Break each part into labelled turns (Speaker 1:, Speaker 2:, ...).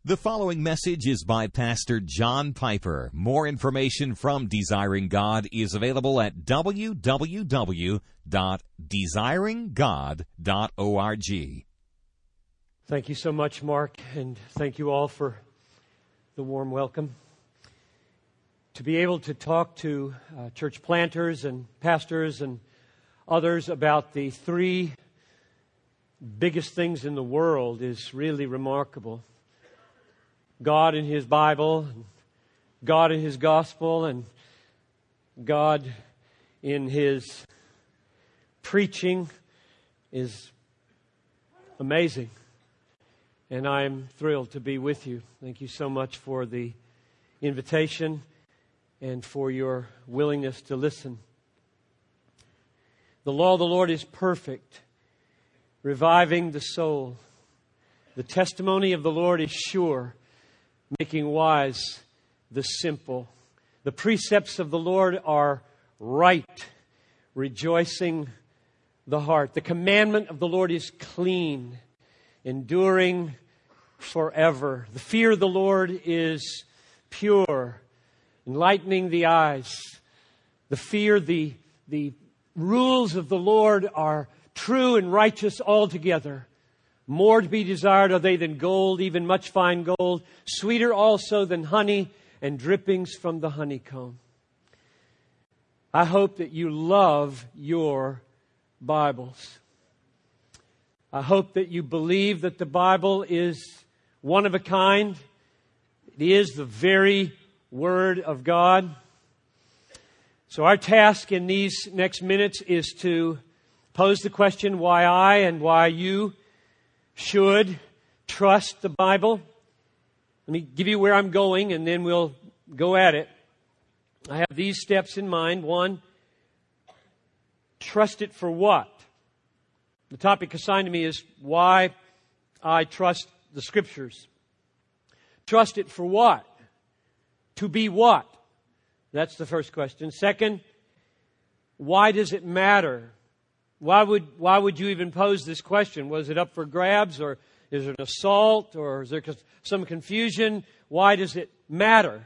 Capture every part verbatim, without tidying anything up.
Speaker 1: The following message is by Pastor John Piper. More information from Desiring God is available at w w w dot desiring god dot org.
Speaker 2: Thank you so much, Mark, and thank you all for the warm welcome. To be able to talk to uh, church planters and pastors and others about the three biggest things in the world is really remarkable. God in His Bible, God in His gospel, and God in His preaching is amazing. And I'm thrilled to be with you. Thank you so much for the invitation and for your willingness to listen. The law of the Lord is perfect, reviving the soul. The testimony of the Lord is sure, making wise the simple. The precepts of the Lord are right, rejoicing the heart. The commandment of the Lord is clean, enduring forever. The fear of the Lord is pure, enlightening the eyes. The fear, the, the rules of the Lord are true and righteous altogether. More to be desired are they than gold, even much fine gold, sweeter also than honey and drippings from the honeycomb. I hope that you love your Bibles. I hope that you believe that the Bible is one of a kind. It is the very Word of God. So our task in these next minutes is to pose the question why I and why you should trust the Bible. Let me give you where I'm going and then we'll go at it. I have these steps in mind. One, trust it for what? The topic assigned to me is why I trust the Scriptures. Trust it for what? To be what? That's the first question. Second, why does it matter? Why would why would you even pose this question? Was it up for grabs, or is it an assault, or is there some confusion? Why does it matter?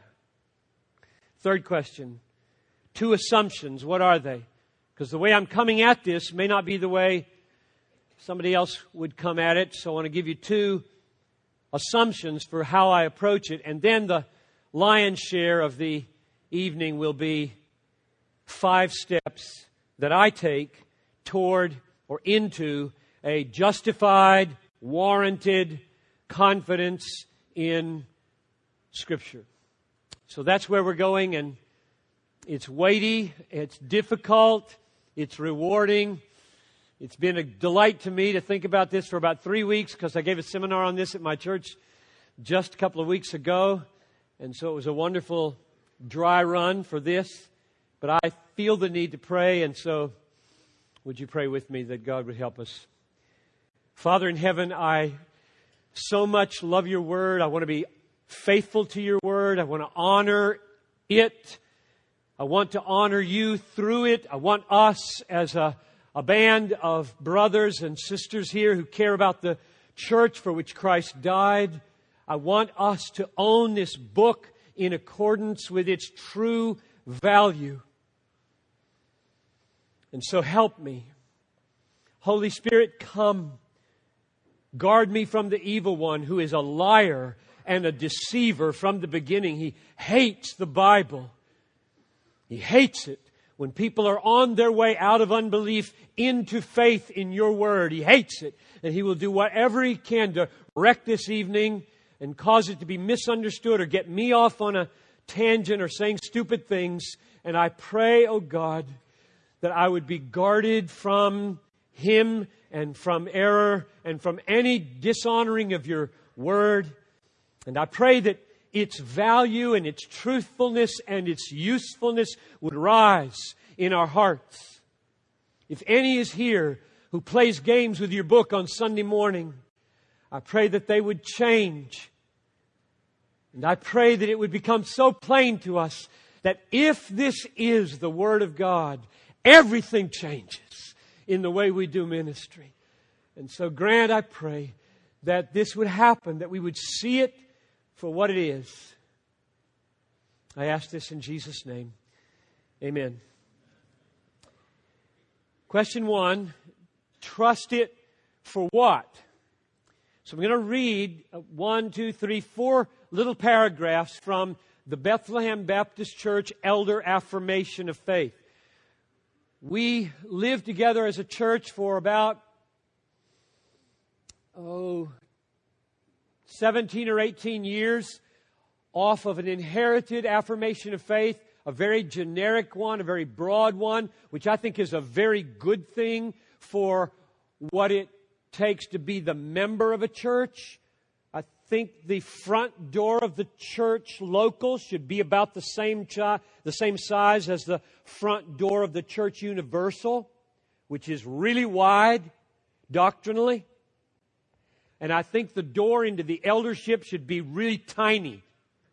Speaker 2: Third question, two assumptions. What are they? Because the way I'm coming at this may not be the way somebody else would come at it. So I want to give you two assumptions for how I approach it. And then the lion's share of the evening will be five steps that I take toward or into a justified, warranted confidence in Scripture. So that's where we're going, and it's weighty, it's difficult, it's rewarding. It's been a delight to me to think about this for about three weeks because I gave a seminar on this at my church just a couple of weeks ago. And so it was a wonderful dry run for this. But I feel the need to pray, and so would you pray with me that God would help us? Father in heaven, I so much love your word. I want to be faithful to your word. I want to honor it. I want to honor you through it. I want us as a, a band of brothers and sisters here who care about the church for which Christ died. I want us to own this book in accordance with its true value. And so help me. Holy Spirit, come. Guard me from the evil one who is a liar and a deceiver from the beginning. He hates the Bible. He hates it when people are on their way out of unbelief into faith in your word. He hates it. And he will do whatever he can to wreck this evening and cause it to be misunderstood or get me off on a tangent or saying stupid things. And I pray, oh God, that I would be guarded from him and from error and from any dishonoring of your word. And I pray that its value and its truthfulness and its usefulness would rise in our hearts. If any is here who plays games with your book on Sunday morning, I pray that they would change. And I pray that it would become so plain to us that if this is the Word of God, everything changes in the way we do ministry. And so grant, I pray, that this would happen, that we would see it for what it is. I ask this in Jesus' name. Amen. Question one, trust it for what? So I'm going to read one, two, three, four little paragraphs from the Bethlehem Baptist Church Elder Affirmation of Faith. We lived together as a church for about, oh, seventeen or eighteen years off of an inherited affirmation of faith, a very generic one, a very broad one, which I think is a very good thing for what it takes to be the member of a church. I think the front door of the church local should be about the same chi- the same size as the front door of the church universal, which is really wide doctrinally. And I think the door into the eldership should be really tiny.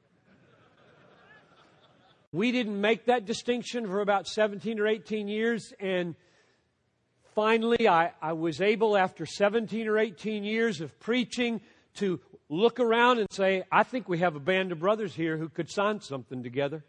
Speaker 2: We didn't make that distinction for about seventeen or eighteen years, and finally I, I was able, after seventeen or eighteen years of preaching, to look around and say, I think we have a band of brothers here who could sign something together.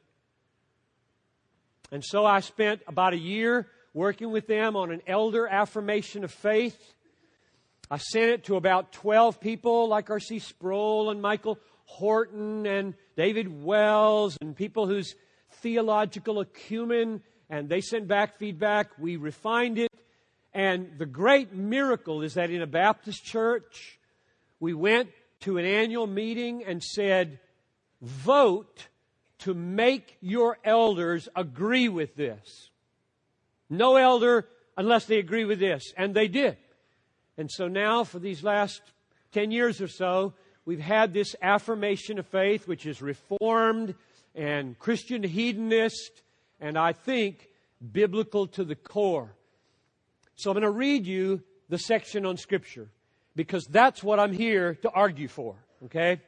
Speaker 2: And so I spent about a year working with them on an elder affirmation of faith. I sent it to about twelve people like R C Sproul and Michael Horton and David Wells and people whose theological acumen, and they sent back feedback. We refined it. And the great miracle is that in a Baptist church, we went to an annual meeting and said, vote to make your elders agree with this. No elder unless they agree with this. And they did. And so now for these last ten years or so, we've had this affirmation of faith, which is Reformed and Christian hedonist, and I think biblical to the core. So I'm going to read you the section on Scripture, because that's what I'm here to argue for, okay?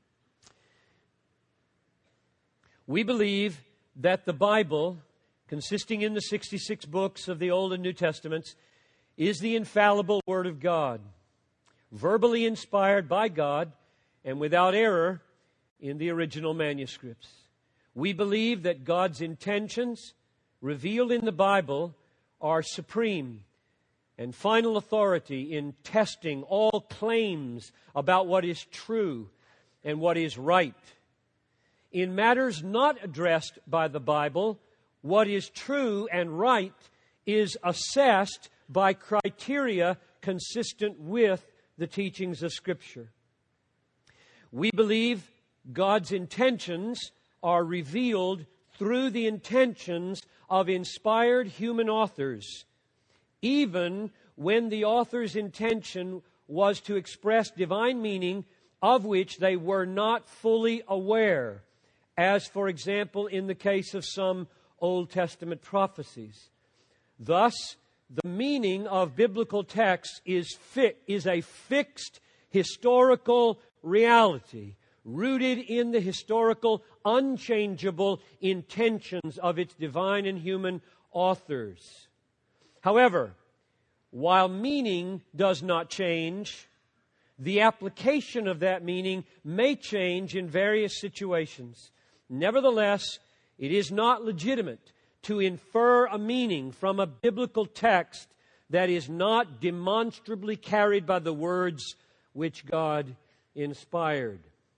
Speaker 2: We believe that the Bible, consisting in the sixty-six books of the Old and New Testaments, is the infallible Word of God, verbally inspired by God and without error in the original manuscripts. We believe that God's intentions revealed in the Bible are supreme and final authority in testing all claims about what is true and what is right. In matters not addressed by the Bible, what is true and right is assessed by criteria consistent with the teachings of Scripture. We believe God's intentions are revealed through the intentions of inspired human authors, even when the author's intention was to express divine meaning of which they were not fully aware, as, for example, in the case of some Old Testament prophecies. Thus, the meaning of biblical texts is fi- is a fixed historical reality, rooted in the historical, unchangeable intentions of its divine and human authors. However, while meaning does not change, the application of that meaning may change in various situations. Nevertheless, it is not legitimate to infer a meaning from a biblical text that is not demonstrably carried by the words which God inspired.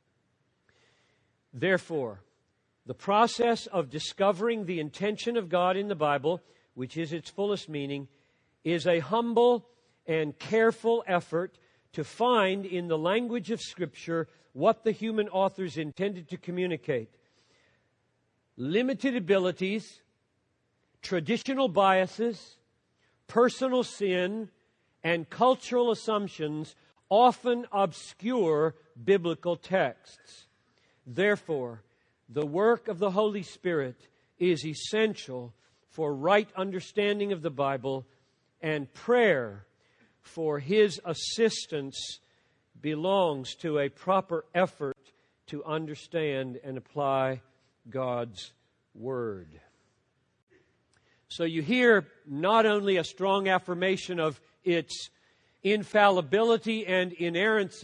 Speaker 2: Therefore, the process of discovering the intention of God in the Bible, which is its fullest meaning, is a humble and careful effort to find in the language of Scripture what the human authors intended to communicate. Limited abilities, traditional biases, personal sin, and cultural assumptions often obscure biblical texts. Therefore, the work of the Holy Spirit is essential for right understanding of the Bible, and prayer for His assistance belongs to a proper effort to understand and apply God's Word. So you hear not only a strong affirmation of its infallibility and inerrancy,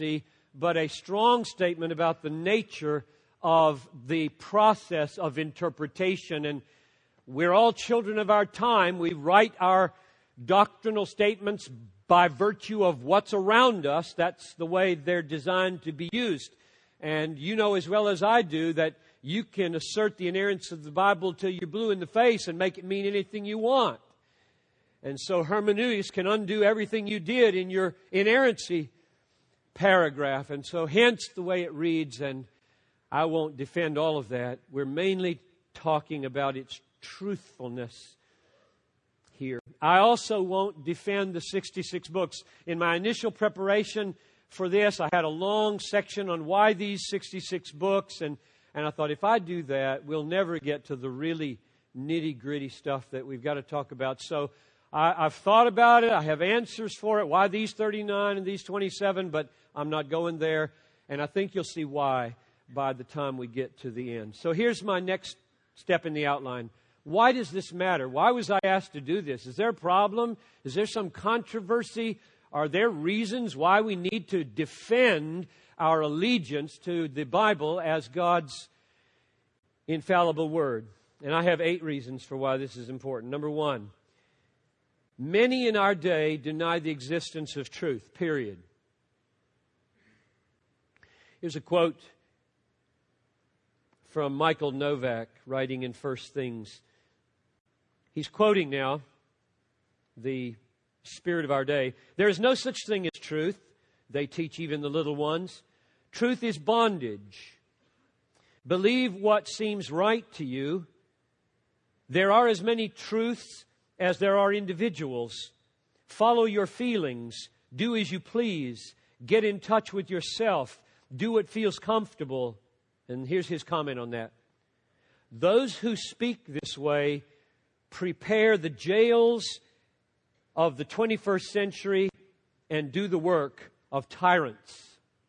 Speaker 2: but a strong statement about the nature of the process of interpretation. And we're all children of our time. We write our doctrinal statements by virtue of what's around us. That's the way they're designed to be used. And you know as well as I do that you can assert the inerrancy of the Bible till you're blue in the face and make it mean anything you want. And so hermeneutics can undo everything you did in your inerrancy paragraph. And so hence the way it reads, and I won't defend all of that. We're mainly talking about its truthfulness here. I also won't defend the sixty-six books. In my initial preparation for this, I had a long section on why these sixty-six books, and, and I thought if I do that, we'll never get to the really nitty-gritty stuff that we've got to talk about. So I, I've thought about it. I have answers for it. Why these thirty-nine and these twenty-seven, but I'm not going there. And I think you'll see why by the time we get to the end. So here's my next step in the outline. Why does this matter? Why was I asked to do this? Is there a problem? Is there some controversy? Are there reasons why we need to defend our allegiance to the Bible as God's infallible Word? And I have eight reasons for why this is important. Number one, many in our day deny the existence of truth, period. Here's a quote from Michael Novak, writing in First Things. He's quoting now the spirit of our day. There is no such thing as truth, they teach even the little ones. Truth is bondage. Believe what seems right to you. There are as many truths as there are individuals. Follow your feelings. Do as you please. Get in touch with yourself. Do what feels comfortable. And here's his comment on that. Those who speak this way prepare the jails of the twenty-first century and do the work of tyrants.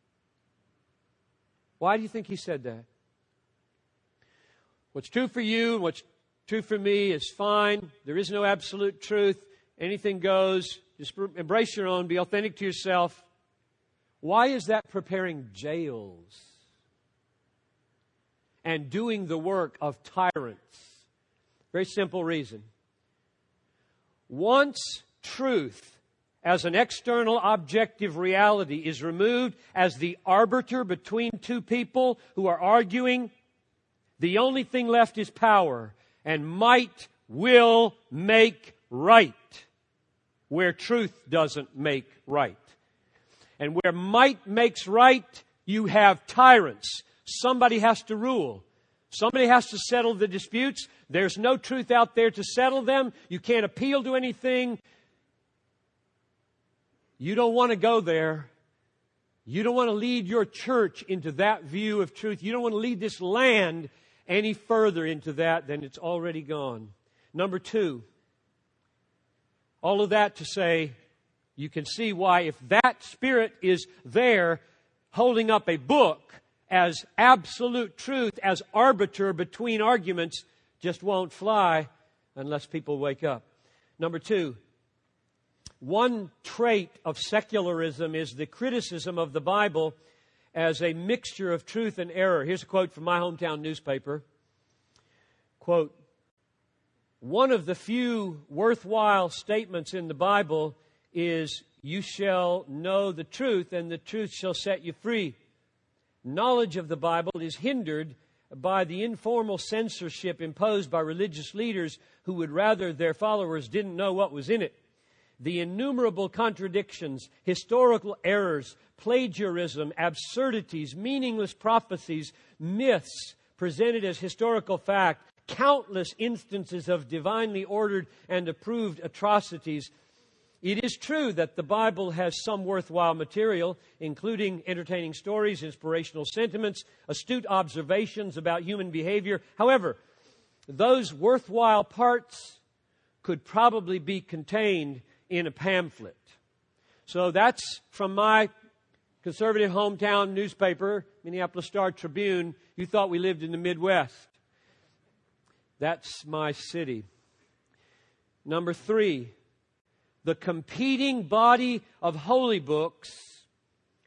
Speaker 2: Why do you think he said that? What's true for you and what's true for me is fine. There is no absolute truth. Anything goes. Just embrace your own. Be authentic to yourself. Why is that preparing jails and doing the work of tyrants? Very simple reason. Once truth as an external objective reality is removed as the arbiter between two people who are arguing, the only thing left is power, and might will make right where truth doesn't make right. And where might makes right, you have tyrants. Somebody has to rule. Somebody has to settle the disputes. There's no truth out there to settle them. You can't appeal to anything. You don't want to go there. You don't want to lead your church into that view of truth. You don't want to lead this land any further into that than it's already gone. Number two, all of that to say, you can see why if that spirit is there holding up a book as absolute truth, as arbiter between arguments, just won't fly unless people wake up. Number two, one trait of secularism is the criticism of the Bible as a mixture of truth and error. Here's a quote from my hometown newspaper. Quote, one of the few worthwhile statements in the Bible is, you shall know the truth and the truth shall set you free. Knowledge of the Bible is hindered by the informal censorship imposed by religious leaders who would rather their followers didn't know what was in it. The innumerable contradictions, historical errors, plagiarism, absurdities, meaningless prophecies, myths presented as historical fact, countless instances of divinely ordered and approved atrocities. It is true that the Bible has some worthwhile material, including entertaining stories, inspirational sentiments, astute observations about human behavior. However, those worthwhile parts could probably be contained in a pamphlet. So that's from my conservative hometown newspaper, Minneapolis Star-Tribune. You thought we lived in the Midwest. That's my city. Number three, the competing body of holy books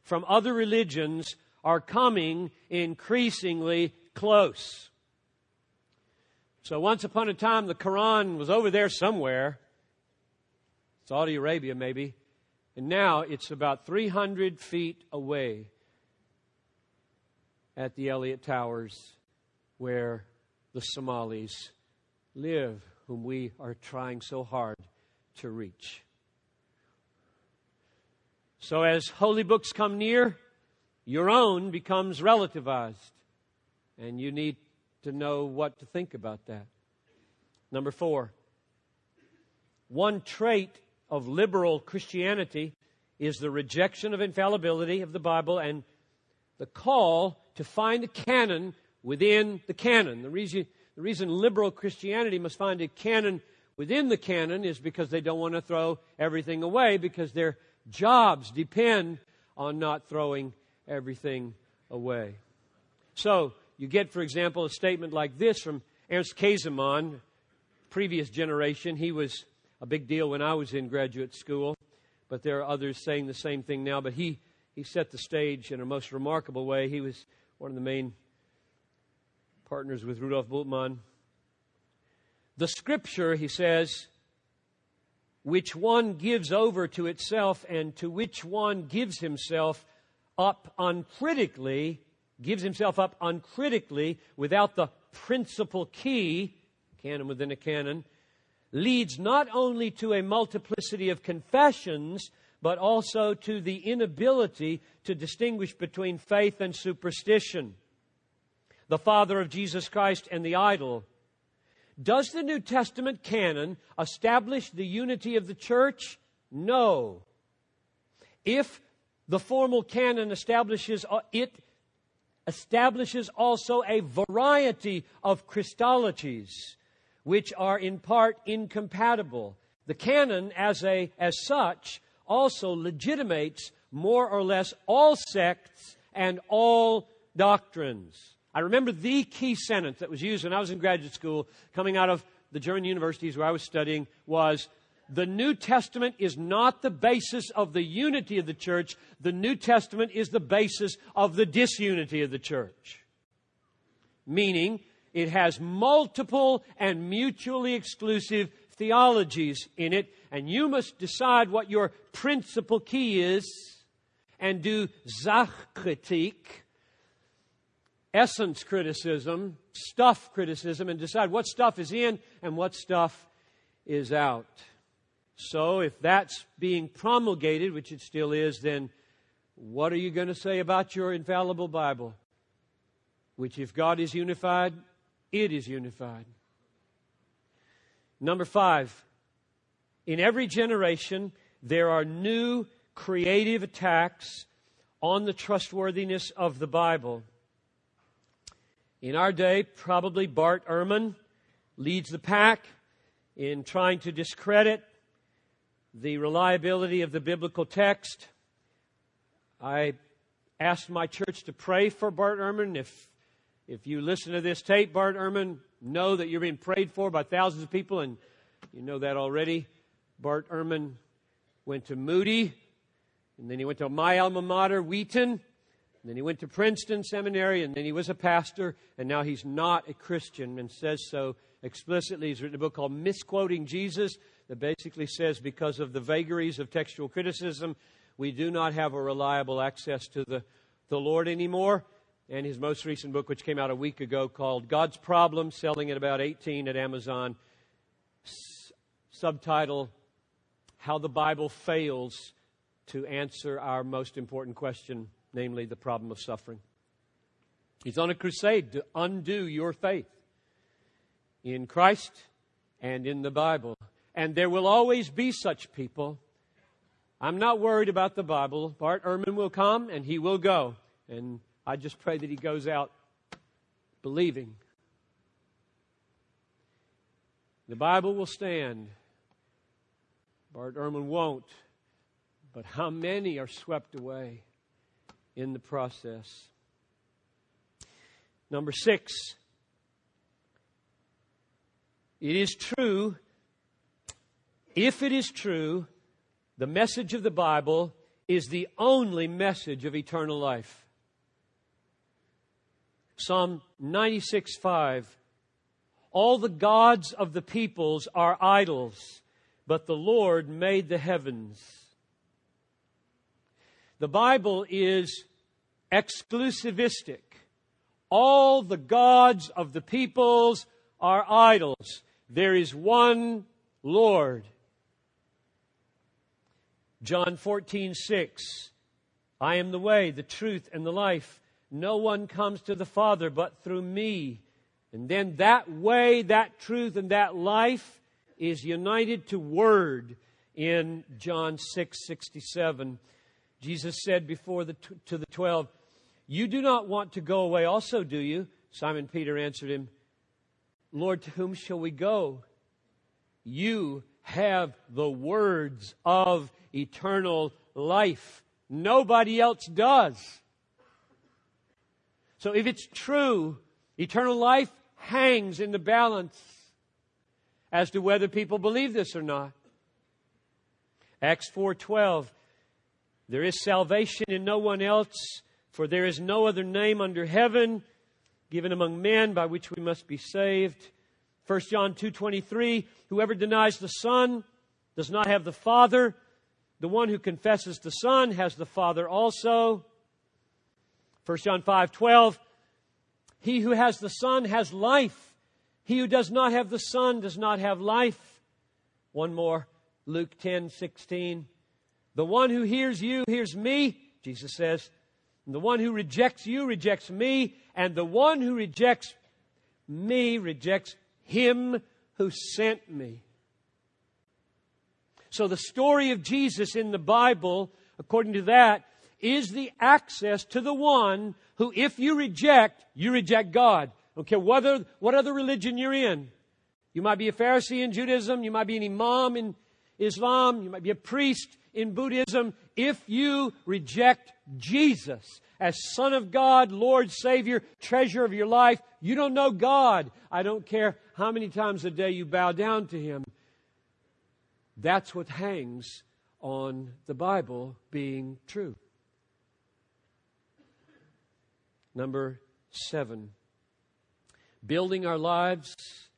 Speaker 2: from other religions are coming increasingly close. So once upon a time, the Quran was over there somewhere, Saudi Arabia maybe, and now it's about three hundred feet away at the Elliott Towers where the Somalis live, whom we are trying so hard to reach. So as holy books come near, your own becomes relativized, and you need to know what to think about that. Number four, one trait of liberal Christianity is the rejection of infallibility of the Bible and the call to find a canon within the canon. The reason, the reason liberal Christianity must find a canon within the canon is because they don't want to throw everything away, because their jobs depend on not throwing everything away. So, you get, for example, a statement like this from Ernst Käsemann, previous generation. He was a big deal when I was in graduate school, but there are others saying the same thing now. But he, he set the stage in a most remarkable way. He was one of the main partners with Rudolf Bultmann. The Scripture, he says, which one gives over to itself and to which one gives himself up uncritically, gives himself up uncritically without the principal key, canon within a canon, leads not only to a multiplicity of confessions, but also to the inability to distinguish between faith and superstition, the Father of Jesus Christ and the idol. Does the New Testament canon establish the unity of the church? No. If the formal canon establishes it, establishes also a variety of Christologies, which are in part incompatible. The canon, as a as such, also legitimates more or less all sects and all doctrines. I remember the key sentence that was used when I was in graduate school, coming out of the German universities where I was studying, was, the New Testament is not the basis of the unity of the church. The New Testament is the basis of the disunity of the church. Meaning, it has multiple and mutually exclusive theologies in it, and you must decide what your principal key is and do Sachkritik, essence criticism, stuff criticism, and decide what stuff is in and what stuff is out. So if that's being promulgated, which it still is, then what are you going to say about your infallible Bible? Which, if God is unified, it is unified. Number five, in every generation, there are new creative attacks on the trustworthiness of the Bible. In our day, probably Bart Ehrman leads the pack in trying to discredit the reliability of the biblical text. I asked my church to pray for Bart Ehrman. If, if you listen to this tape, Bart Ehrman, know that you're being prayed for by thousands of people, and you know that already. Bart Ehrman went to Moody, and then he went to my alma mater, Wheaton. And then he went to Princeton Seminary, and then he was a pastor, and now he's not a Christian, and says so explicitly. He's written a book called Misquoting Jesus that basically says, because of the vagaries of textual criticism, we do not have a reliable access to the, the Lord anymore. And his most recent book, which came out a week ago, called God's Problem, selling at about eighteen at Amazon. S- subtitle, How the Bible Fails to Answer Our Most Important Question, namely the problem of suffering. He's on a crusade to undo your faith in Christ and in the Bible. And there will always be such people. I'm not worried about the Bible. Bart Ehrman will come and he will go. And I just pray that he goes out believing. The Bible will stand. Bart Ehrman won't. But how many are swept away in the process? Number six, it is true, if it is true, the message of the Bible is the only message of eternal life. Psalm ninety-six five. All the gods of the peoples are idols, but the Lord made the heavens. The Bible is exclusivistic. All the gods of the peoples are idols. There is one Lord. John fourteen six. I am the way, the truth, and the life. No one comes to the Father but through me. And then that way, that truth, and that life is united to Word in John six sixty-seven. Jesus said before the to the twelve, you do not want to go away also, do you? Simon Peter answered him, Lord, to whom shall we go? You have the words of eternal life. Nobody else does. So if it's true, eternal life hangs in the balance as to whether people believe this or not. Acts four twelve. There is salvation in no one else, for there is no other name under heaven given among men by which we must be saved. First John two twenty-three. Whoever denies the Son does not have the Father. The one who confesses the Son has the Father also. First John five twelve. He who has the Son has life. He who does not have the Son does not have life. One more. Luke ten sixteen. The one who hears you hears me, Jesus says. And the one who rejects you rejects me. And the one who rejects me rejects him who sent me. So the story of Jesus in the Bible, according to that, is the access to the one who, if you reject, you reject God. I don't care whether, what other religion you're in. You might be a Pharisee in Judaism. You might be an imam in Islam. You might be a priest in Buddhism. If you reject Jesus as Son of God, Lord, Savior, treasure of your life, you don't know God. I don't care how many times a day you bow down to Him. That's what hangs on the Bible being true. Number seven, building our lives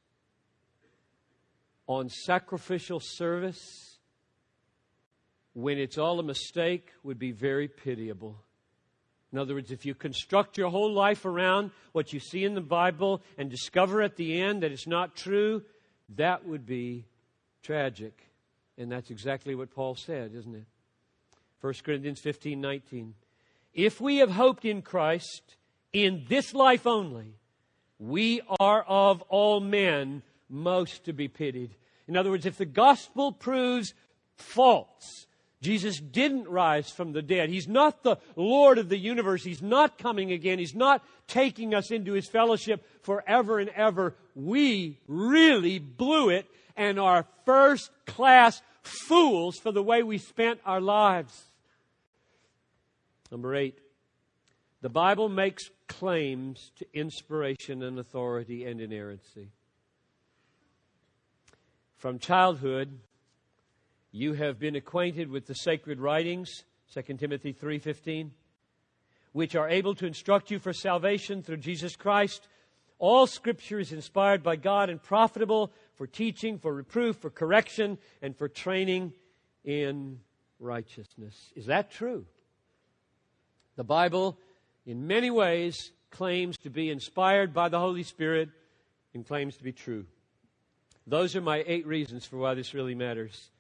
Speaker 2: on sacrificial service when it's all a mistake would be very pitiable. In other words, if you construct your whole life around what you see in the Bible and discover at the end that it's not true, that would be tragic. And that's exactly what Paul said, isn't it? First Corinthians fifteen nineteen. If we have hoped in Christ in this life only, we are of all men most to be pitied. In other words, if the gospel proves false, Jesus didn't rise from the dead. He's not the Lord of the universe. He's not coming again. He's not taking us into His fellowship forever and ever. We really blew it and are first-class fools for the way we spent our lives. Number eight, the Bible makes claims to inspiration and authority and inerrancy. From childhood, you have been acquainted with the sacred writings, Second Timothy three fifteen, which are able to instruct you for salvation through Jesus Christ. All Scripture is inspired by God and profitable for teaching, for reproof, for correction, and for training in righteousness. Is that true? The Bible, in many ways, claims to be inspired by the Holy Spirit and claims to be true. Those are my eight reasons for why this really matters.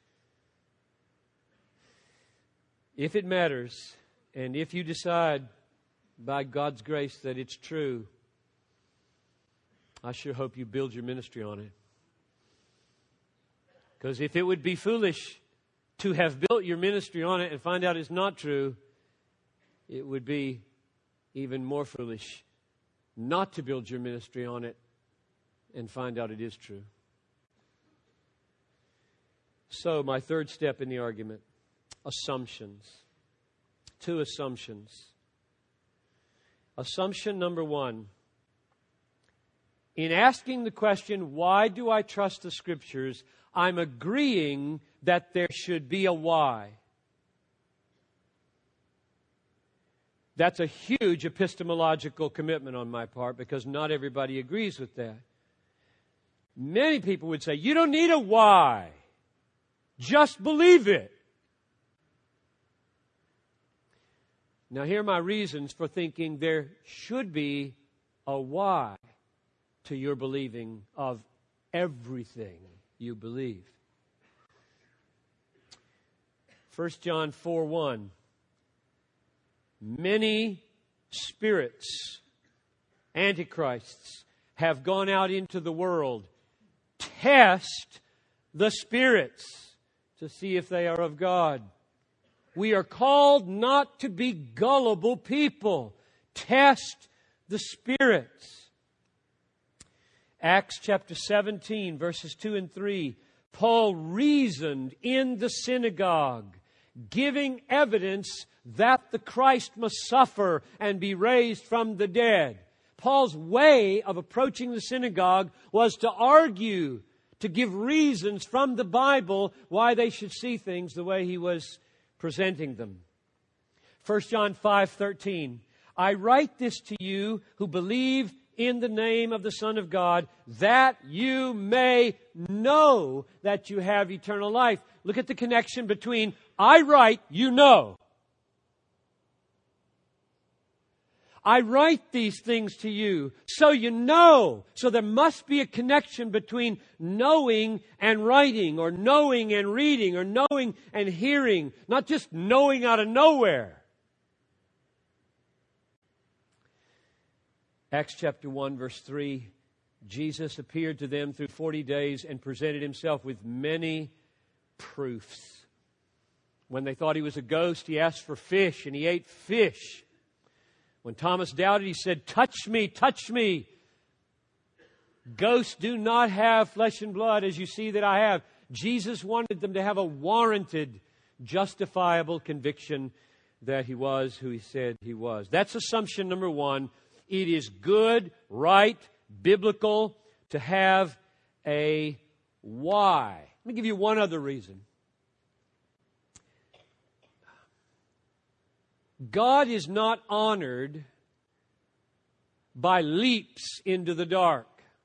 Speaker 2: If it matters, and if you decide by God's grace that it's true, I sure hope you build your ministry on it. Because if it would be foolish to have built your ministry on it and find out it's not true, it would be even more foolish not to build your ministry on it and find out it is true. So, my third step in the argument, assumptions. Two assumptions. Assumption number one. In asking the question, why do I trust the Scriptures, I'm agreeing that there should be a why. That's a huge epistemological commitment on my part because not everybody agrees with that. Many people would say, you don't need a why. Just believe it. Now, here are my reasons for thinking there should be a why to your believing of everything you believe. First John four one. Many spirits, antichrists, have gone out into the world. Test the spirits to see if they are of God. We are called not to be gullible people. Test the spirits. Acts chapter seventeen, verses two and three. Paul reasoned in the synagogue, giving evidence that the Christ must suffer and be raised from the dead. Paul's way of approaching the synagogue was to argue, to give reasons from the Bible why they should see things the way he was presenting them. First John five thirteen. I write this to you who believe in the name of the Son of God, that you may know that you have eternal life. Look at the connection between I write, you know. I write these things to you so you know. So there must be a connection between knowing and writing, or knowing and reading, or knowing and hearing, not just knowing out of nowhere. Acts chapter one, verse three, Jesus appeared to them through forty days and presented himself with many proofs. When they thought he was a ghost, he asked for fish, and he ate fish. When Thomas doubted, he said, touch me, touch me. Ghosts do not have flesh and blood as you see that I have. Jesus wanted them to have a warranted, justifiable conviction that he was who he said he was. That's assumption number one. It is good, right, biblical to have a why. Let me give you one other reason. God is not honored by leaps into the dark.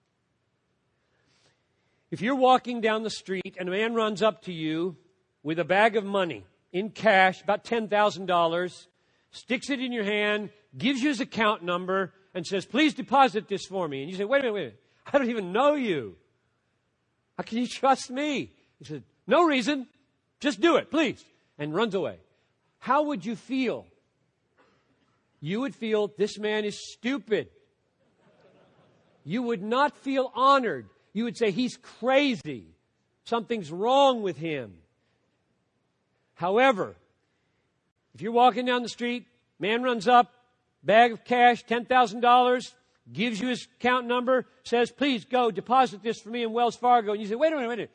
Speaker 2: If you're walking down the street and a man runs up to you with a bag of money in cash, about ten thousand dollars, sticks it in your hand, gives you his account number, and says, please deposit this for me. And you say, wait a minute, wait a minute. I don't even know you. How can you trust me? He said, no reason. Just do it, please. And runs away. How would you feel? You would feel this man is stupid. You would not feel honored. You would say he's crazy. Something's wrong with him. However, if you're walking down the street, man runs up, bag of cash, ten thousand dollars, gives you his account number, says, please go deposit this for me in Wells Fargo. And you say, wait a minute, wait a minute.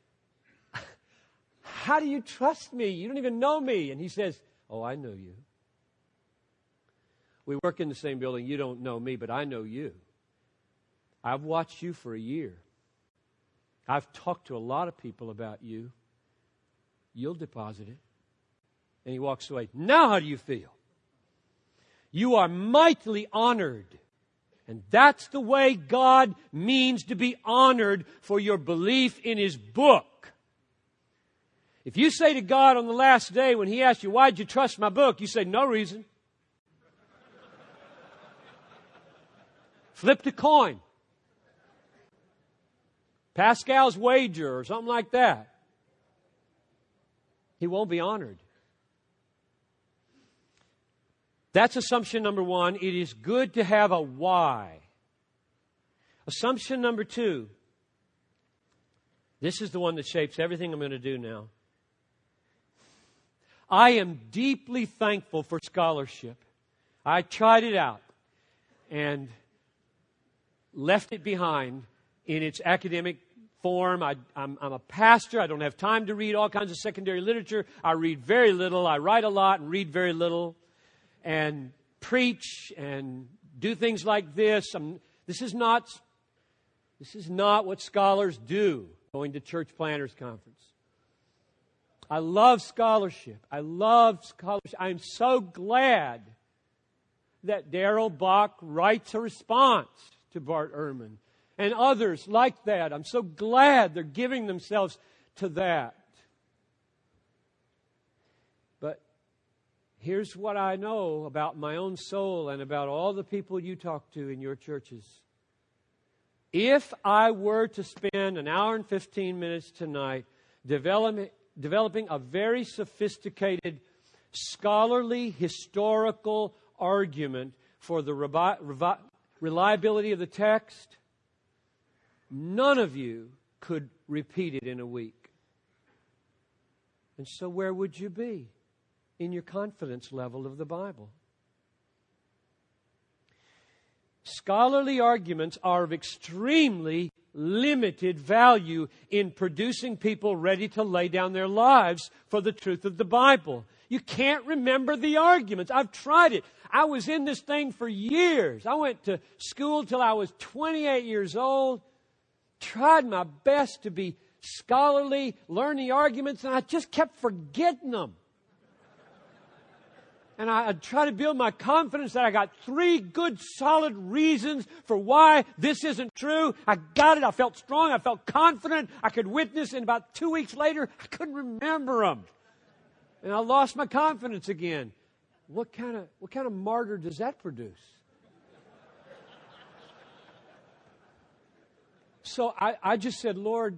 Speaker 2: How do you trust me? You don't even know me. And he says, oh, I know you. We work in the same building. You don't know me, but I know you. I've watched you for a year. I've talked to a lot of people about you. You'll deposit it. And he walks away. Now how do you feel? You are mightily honored. And that's the way God means to be honored for your belief in His book. If you say to God on the last day when He asks you, why'd you trust my book? You say, no reason. Flipped a coin. Pascal's wager or something like that. He won't be honored. That's assumption number one. It is good to have a why. Assumption number two. This is the one that shapes everything I'm going to do now. I am deeply thankful for scholarship. I tried it out and left it behind in its academic form. I, I'm, I'm a pastor. I don't have time to read all kinds of secondary literature. I read very little. I write a lot and read very little. And preach and do things like this. I'm, this is not, this is not what scholars do, going to church planners conference. I love scholarship. I love scholarship. I'm so glad that Darrell Bach writes a response to Bart Ehrman. And others like that. I'm so glad they're giving themselves to that. But here's what I know about my own soul and about all the people you talk to in your churches. If I were to spend an hour and fifteen minutes tonight developing, developing a very sophisticated, scholarly, historical argument for the revi- revi- reliability of the text, none of you could repeat it in a week. And so where would you be in your confidence level of the Bible? Scholarly arguments are of extremely limited value in producing people ready to lay down their lives for the truth of the Bible. You can't remember the arguments. I've tried it. I was in this thing for years. I went to school till I was twenty-eight years old. Tried my best to be scholarly, learn the arguments, and I just kept forgetting them. And I, I try to build my confidence that I got three good, solid reasons for why this isn't true. I got it. I felt strong. I felt confident. I could witness. And about two weeks later, I couldn't remember them. And I lost my confidence again. What kind of, what kind of martyr does that produce? So I, I just said, Lord,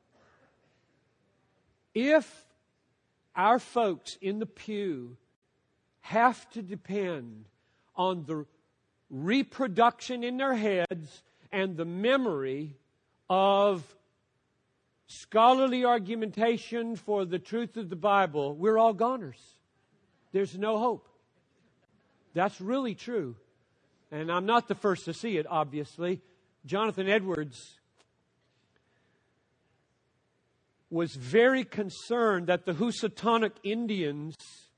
Speaker 2: if our folks in the pew have to depend on the reproduction in their heads and the memory of scholarly argumentation for the truth of the Bible, we're all goners. There's no hope. That's really true. And I'm not the first to see it, obviously. Jonathan Edwards was very concerned that the Housatonic Indians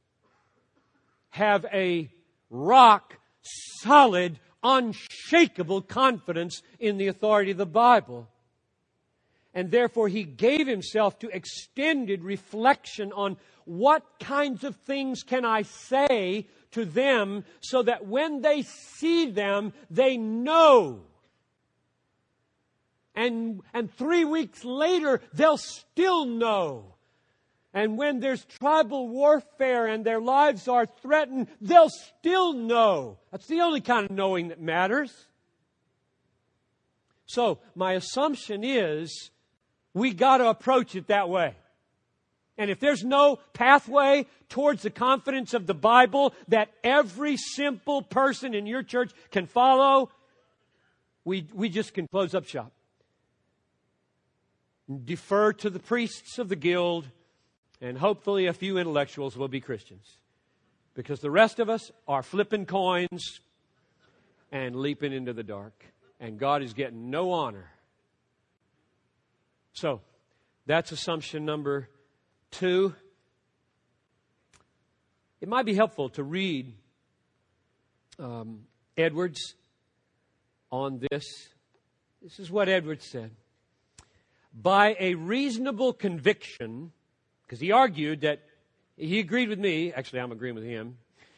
Speaker 2: have a rock solid, unshakable confidence in the authority of the Bible. And therefore he gave himself to extended reflection on what kinds of things can I say to them so that when they see them, they know. And, and three weeks later, they'll still know. And when there's tribal warfare and their lives are threatened, they'll still know. That's the only kind of knowing that matters. So my assumption is we got to approach it that way. And if there's no pathway towards the confidence of the Bible that every simple person in your church can follow, we, we just can close up shop. Defer to the priests of the guild, and hopefully a few intellectuals will be Christians. Because the rest of us are flipping coins and leaping into the dark. And God is getting no honor. So, that's assumption number two. It might be helpful to read um, Edwards on this. This is what Edwards said. By a reasonable conviction, because he argued that, he agreed with me, actually I'm agreeing with him,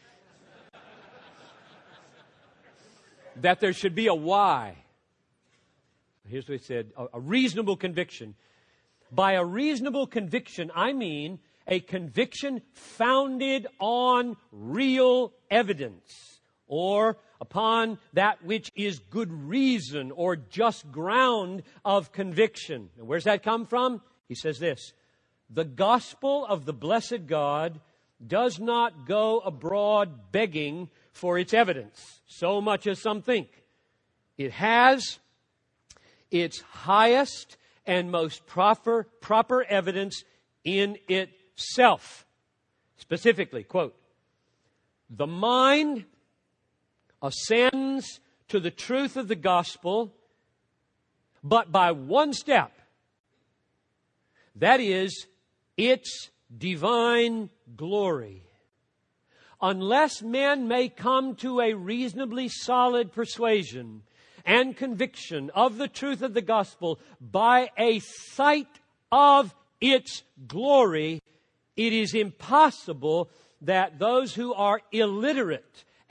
Speaker 2: that there should be a why. Here's what he said, a, a reasonable conviction. By a reasonable conviction, I mean a conviction founded on real evidence, or upon that which is good reason or just ground of conviction. And where's that come from? He says this, the gospel of the blessed God does not go abroad begging for its evidence, so much as some think. It has its highest and most proper, proper evidence in itself. Specifically, quote, the mind ascends to the truth of the gospel, but by one step. That is, its divine glory. Unless men may come to a reasonably solid persuasion and conviction of the truth of the gospel by a sight of its glory, it is impossible that those who are illiterate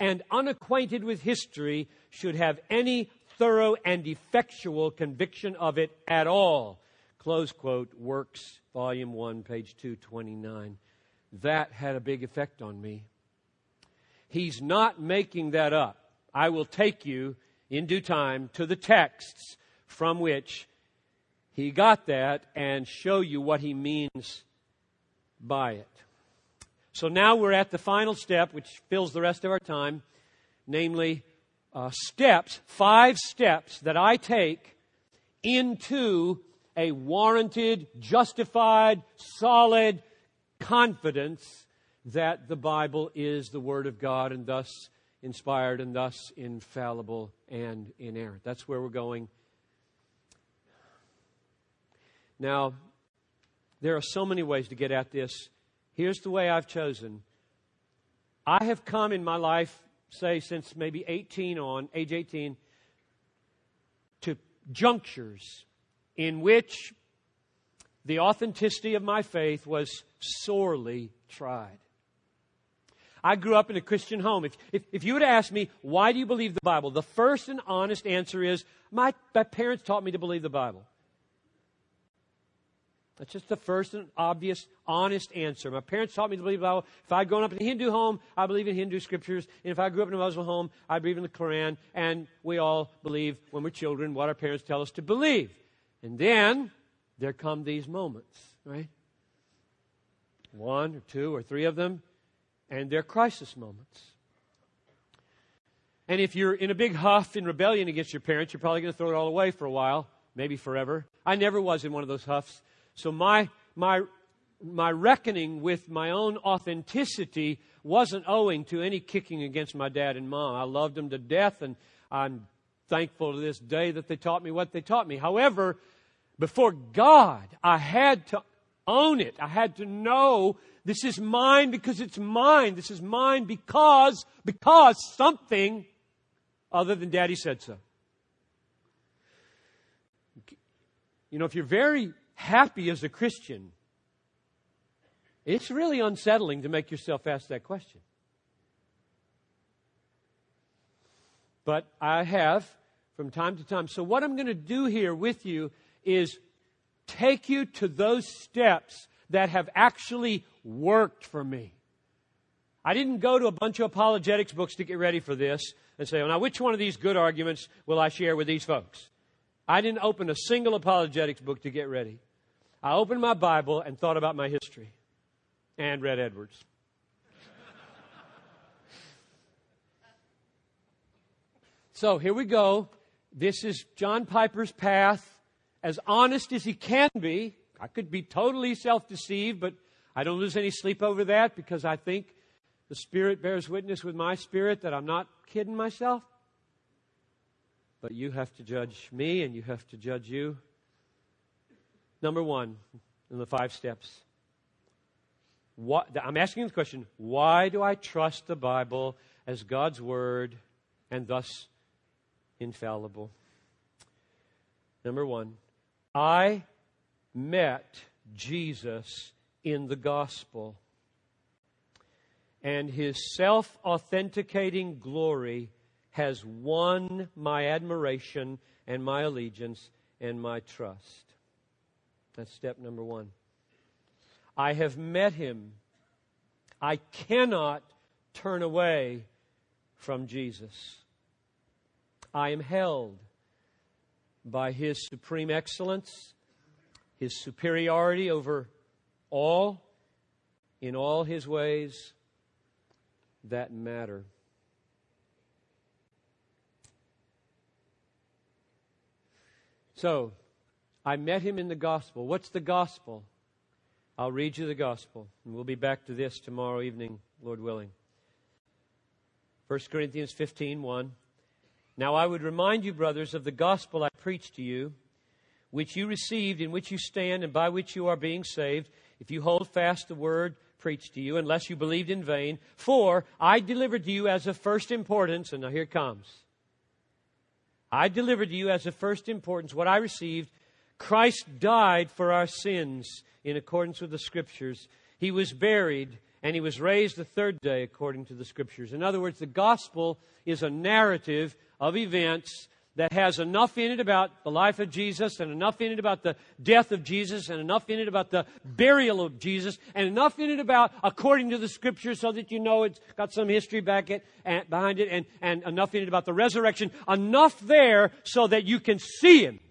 Speaker 2: and unacquainted with history should have any thorough and effectual conviction of it at all. Close quote, Works, Volume one, page two twenty-nine. That had a big effect on me. He's not making that up. I will take you in due time to the texts from which he got that and show you what he means by it. So now we're at the final step, which fills the rest of our time, namely uh, steps, five steps that I take into a warranted, justified, solid confidence that the Bible is the Word of God and thus inspired and thus infallible and inerrant. That's where we're going. Now, there are so many ways to get at this. Here's the way I've chosen. I have come in my life, say since maybe eighteen on, age eighteen, to junctures in which the authenticity of my faith was sorely tried. I grew up in a Christian home. If, if, if you were to ask me, why do you believe the Bible? The first and honest answer is, my, my parents taught me to believe the Bible. That's just the first and obvious, honest answer. My parents taught me to believe the Bible. If I'd grown up in a Hindu home, I believe in Hindu scriptures. And if I grew up in a Muslim home, I believe in the Quran. And we all believe, when we're children, what our parents tell us to believe. And then there come these moments, right? One or two or three of them. And they're crisis moments. And if you're in a big huff in rebellion against your parents, you're probably going to throw it all away for a while, maybe forever. I never was in one of those huffs. So my my my reckoning with my own authenticity wasn't owing to any kicking against my dad and mom. I loved them to death, and I'm thankful to this day that they taught me what they taught me. However, before God, I had to own it. I had to know this is mine because it's mine. This is mine because, because something other than Daddy said so. You know, if you're very happy as a Christian, it's really unsettling to make yourself ask that question. But I have from time to time. So what I'm going to do here with you is take you to those steps that have actually worked for me. I didn't go to a bunch of apologetics books to get ready for this and say, well, now which one of these good arguments will I share with these folks? I didn't open a single apologetics book to get ready. I opened my Bible and thought about my history and read Edwards. So here we go. This is John Piper's path, as honest as he can be. I could be totally self-deceived, but I don't lose any sleep over that because I think the Spirit bears witness with my spirit that I'm not kidding myself. But you have to judge me and you have to judge you. Number one in the five steps. What, I'm asking the question, why do I trust the Bible as God's Word and thus infallible? Number one, I met Jesus in the gospel, and His self-authenticating glory has won my admiration and my allegiance and my trust. That's step number one. I have met Him. I cannot turn away from Jesus. I am held by His supreme excellence, His superiority over all, in all His ways that matter. So, I met Him in the gospel. What's the gospel? I'll read you the gospel, and we'll be back to this tomorrow evening, Lord willing. First Corinthians fifteen, one. Now I would remind you, brothers, of the gospel I preached to you, which you received, in which you stand, and by which you are being saved, if you hold fast the word preached to you, unless you believed in vain. For I delivered to you as of first importance, and now here it comes. I delivered to you as of first importance what I received. Christ died for our sins in accordance with the Scriptures. He was buried, and He was raised the third day according to the Scriptures. In other words, the gospel is a narrative of events that has enough in it about the life of Jesus, and enough in it about the death of Jesus, and enough in it about the burial of Jesus, and enough in it about according to the Scriptures, so that you know it's got some history back it, and, behind it, and, and enough in it about the resurrection. Enough there so that you can see Him.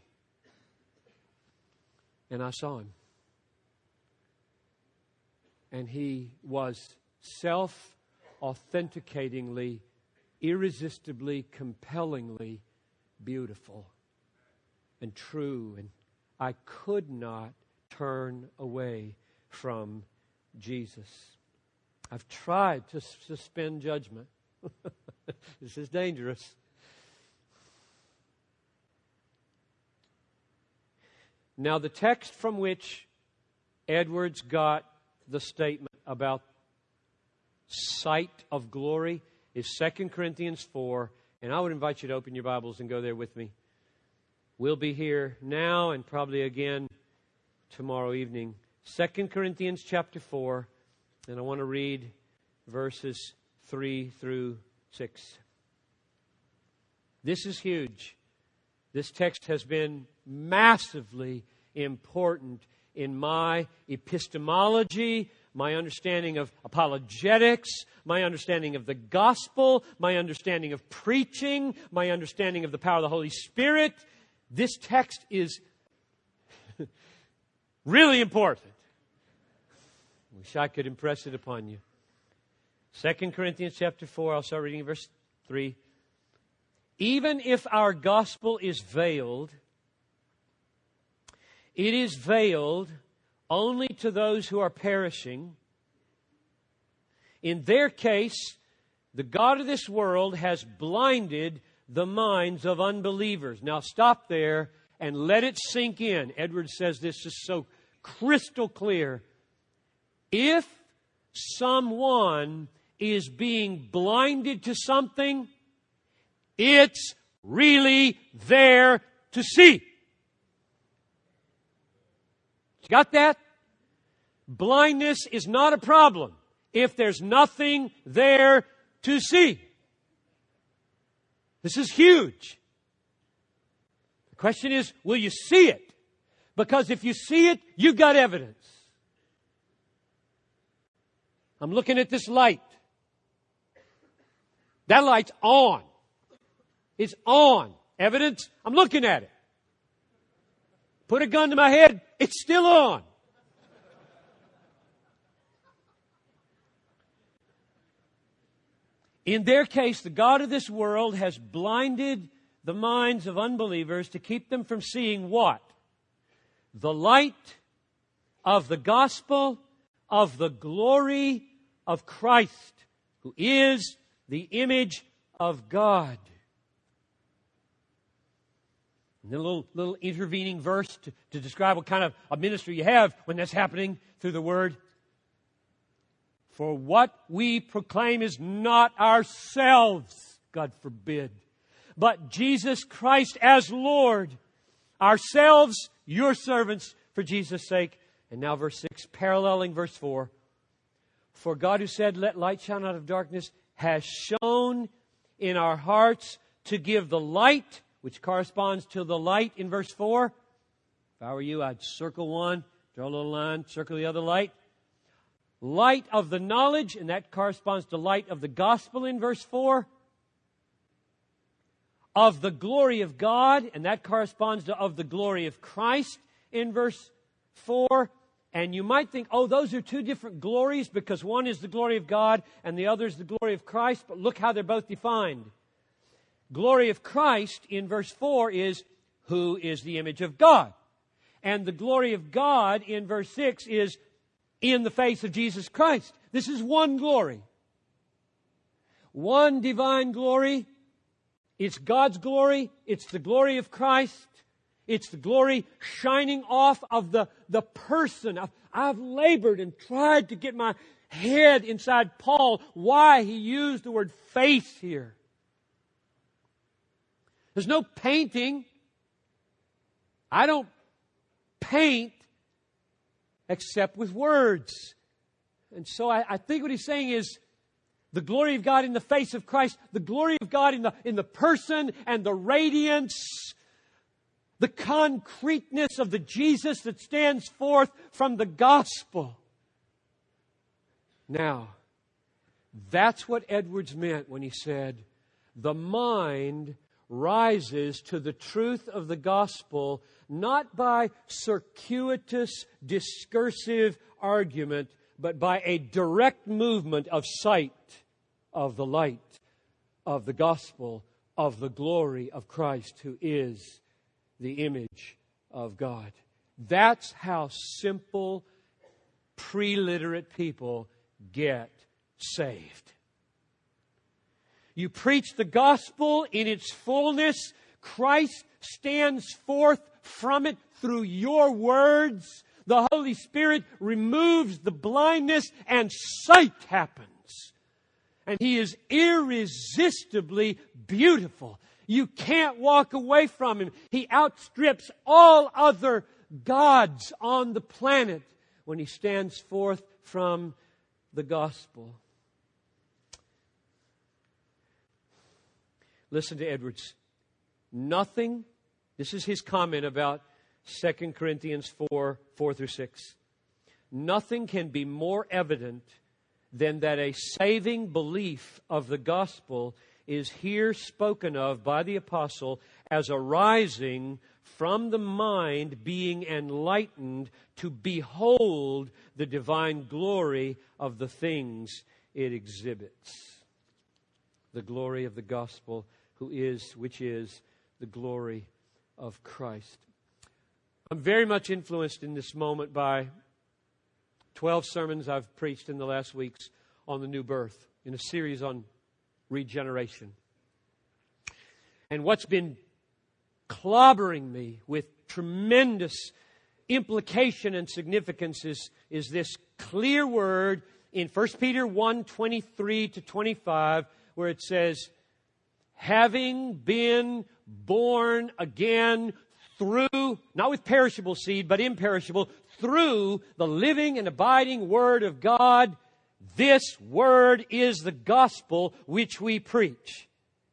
Speaker 2: And I saw Him. And He was self-authenticatingly, irresistibly, compellingly beautiful and true, and I could not turn away from Jesus. I've tried to suspend judgment. This is dangerous. Now, the text from which Edwards got the statement about sight of glory is Second Corinthians four. And I would invite you to open your Bibles and go there with me. We'll be here now and probably again tomorrow evening. Second Corinthians chapter four. And I want to read verses three through six. This is huge. This text has been massively important in my epistemology, my understanding of apologetics, my understanding of the gospel, my understanding of preaching, my understanding of the power of the Holy Spirit. This text is really important. Wish I could impress it upon you. Second Corinthians chapter four, I'll start reading verse three. Even if our gospel is veiled, it is veiled only to those who are perishing. In their case, the God of this world has blinded the minds of unbelievers. Now stop there and let it sink in. Edwards says this is so crystal clear. If someone is being blinded to something, it's really there to see. You got that? Blindness is not a problem if there's nothing there to see. This is huge. The question is, will you see it? Because if you see it, you've got evidence. I'm looking at this light. That light's on. It's on. Evidence? I'm looking at it. Put a gun to my head, it's still on. In their case, the God of this world has blinded the minds of unbelievers to keep them from seeing what? The light of the gospel of the glory of Christ, who is the image of God. And then a little, little intervening verse to, to describe what kind of a ministry you have when that's happening through the Word. For what we proclaim is not ourselves, God forbid, but Jesus Christ as Lord. Ourselves, your servants, for Jesus' sake. And now verse six, paralleling verse four. For God who said, let light shine out of darkness, has shone in our hearts to give the light, which corresponds to the light in verse four. If I were you, I'd circle one, draw a little line, circle the other light. Light of the knowledge, and that corresponds to light of the gospel in verse four. Of the glory of God, and that corresponds to of the glory of Christ in verse four. And you might think, oh, those are two different glories because one is the glory of God and the other is the glory of Christ. But look how they're both defined. Glory of Christ in verse four is who is the image of God. And the glory of God in verse six is in the face of Jesus Christ. This is one glory. One divine glory. It's God's glory. It's the glory of Christ. It's the glory shining off of the, the person. I've, I've labored and tried to get my head inside Paul why he used the word face here. There's no painting. I don't paint except with words. And so I, I think what he's saying is the glory of God in the face of Christ, the glory of God in the, in the person and the radiance, the concreteness of the Jesus that stands forth from the gospel. Now, that's what Edwards meant when he said, the mind rises to the truth of the gospel not by circuitous, discursive argument, but by a direct movement of sight of the light of the gospel of the glory of Christ, who is the image of God. That's how simple, pre-literate people get saved. You preach the gospel in its fullness. Christ stands forth from it through your words. The Holy Spirit removes the blindness and sight happens. And He is irresistibly beautiful. You can't walk away from Him. He outstrips all other gods on the planet when He stands forth from the gospel. Listen to Edwards. Nothing, this is his comment about Second Corinthians four, four through six. Nothing can be more evident than that a saving belief of the gospel is here spoken of by the apostle as arising from the mind being enlightened to behold the divine glory of the things it exhibits. The glory of the gospel, who is, which is the glory of Christ. I'm very much influenced in this moment by twelve sermons I've preached in the last weeks on the new birth, in a series on regeneration. And what's been clobbering me with tremendous implication and significance is, is this clear word in First Peter one, twenty-three to twenty-five, where it says, having been born again through, not with perishable seed, but imperishable, through the living and abiding Word of God. This Word is the gospel which we preach.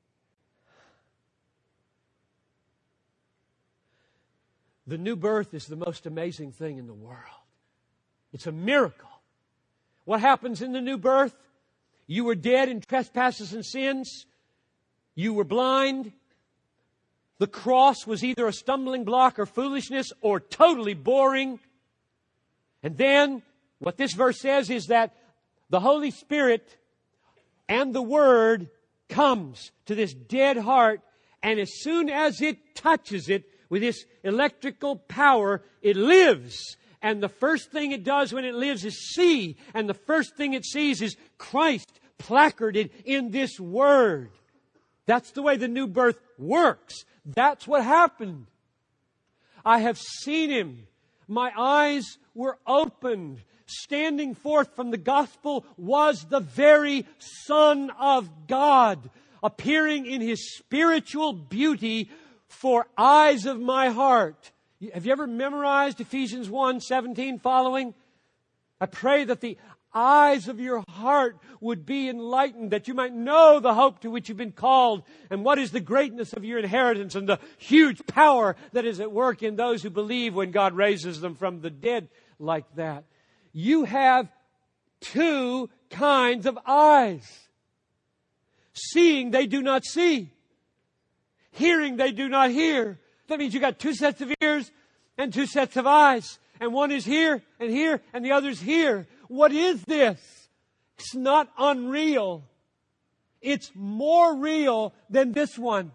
Speaker 2: The new birth is the most amazing thing in the world. It's a miracle. What happens in the new birth? You were dead in trespasses and sins. You were blind. The cross was either a stumbling block or foolishness or totally boring. And then what this verse says is that the Holy Spirit and the Word comes to this dead heart, and as soon as it touches it with this electrical power, it lives. And the first thing it does when it lives is see. And the first thing it sees is Christ placarded in this Word. That's the way the new birth works. That's what happened. I have seen Him. My eyes were opened. Standing forth from the gospel was the very Son of God, appearing in His spiritual beauty for eyes of my heart. Have you ever memorized Ephesians one, seventeen following? I pray that the eyes of your heart would be enlightened, that you might know the hope to which you've been called, and what is the greatness of your inheritance, and the huge power that is at work in those who believe when God raises them from the dead like that. You have two kinds of eyes. Seeing, they do not see. Hearing, they do not hear. That means you got two sets of ears and two sets of eyes. And one is here and here and the other's here. What is this? It's not unreal. It's more real than this one.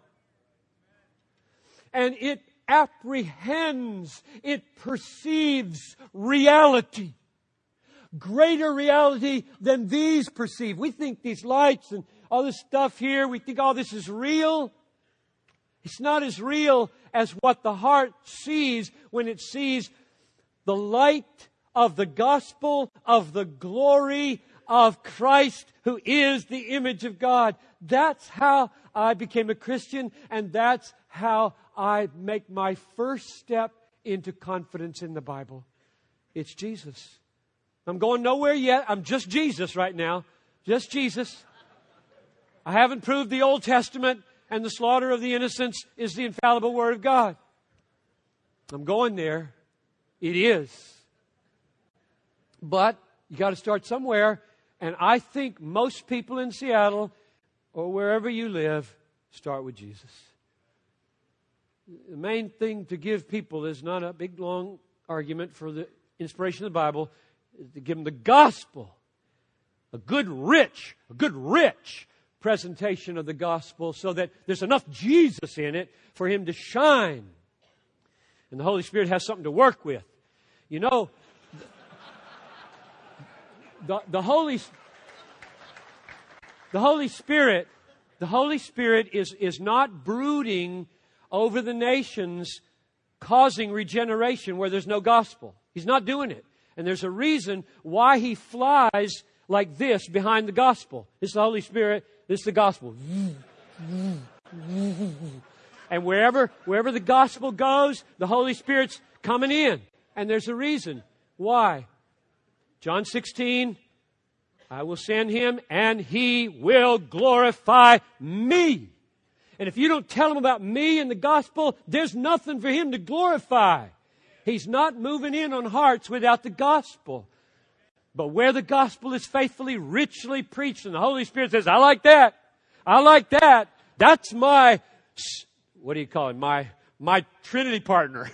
Speaker 2: And it apprehends, it perceives reality. Greater reality than these perceive. We think these lights and all this stuff here, we think all this is real. It's not as real as what the heart sees when it sees the light of the gospel of the glory of Christ, who is the image of God. That's how I became a Christian, and that's how I make my first step into confidence in the Bible. It's Jesus. I'm going nowhere yet. I'm just Jesus right now. Just Jesus. I haven't proved the Old Testament and the slaughter of the innocents is the infallible Word of God. I'm going there. It is. But you got to start somewhere. And I think most people in Seattle or wherever you live start with Jesus. The main thing to give people is not a big, long argument for the inspiration of the Bible. Is to give them the gospel. A good, rich, a good, rich presentation of the gospel so that there's enough Jesus in it for Him to shine. And the Holy Spirit has something to work with. You know, the, the Holy the Holy Spirit, the Holy Spirit is, is not brooding over the nations, causing regeneration where there's no gospel. He's not doing it. And there's a reason why He flies like this behind the gospel. This is the Holy Spirit. This is the gospel. And wherever, wherever the gospel goes, the Holy Spirit's coming in. And there's a reason. Why? John sixteen, I will send Him and He will glorify me. And if you don't tell Him about me and the gospel, there's nothing for Him to glorify. He's not moving in on hearts without the gospel. But where the gospel is faithfully, richly preached, and the Holy Spirit says, I like that. I like that. That's my, what do you call it? My, my Trinity partner.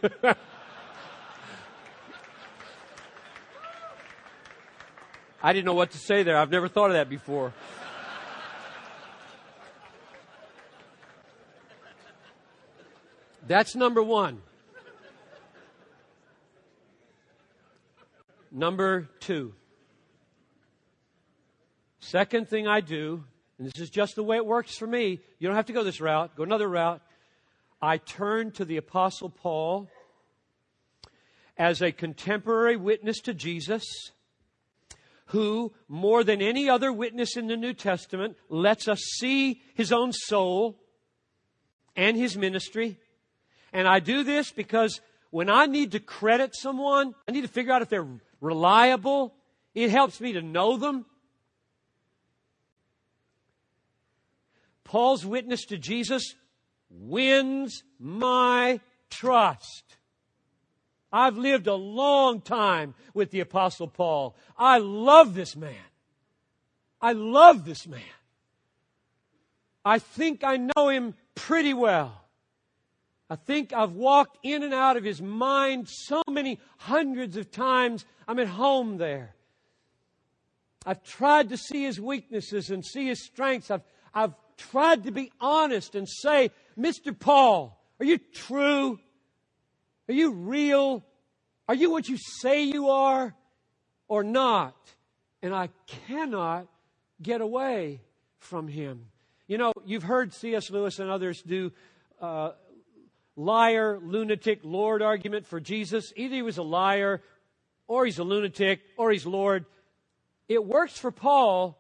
Speaker 2: I didn't know what to say there. I've never thought of that before. That's number one. Number two. Second thing I do, and this is just the way it works for me. You don't have to go this route. Go another route. I turn to the Apostle Paul as a contemporary witness to Jesus, who, more than any other witness in the New Testament, lets us see His own soul and His ministry. And I do this because when I need to credit someone, I need to figure out if they're reliable. It helps me to know them. Paul's witness to Jesus wins my trust. I've lived a long time with the Apostle Paul. I love this man. I love this man. I think I know him pretty well. I think I've walked in and out of his mind so many hundreds of times. I'm at home there. I've tried to see his weaknesses and see his strengths. I've, I've tried to be honest and say, Mister Paul, are you true? Are you real? Are you what you say you are or not? And I cannot get away from him. You know, you've heard C S Lewis and others do uh, liar, lunatic, Lord argument for Jesus. Either he was a liar, or he's a lunatic, or he's Lord. It works for Paul,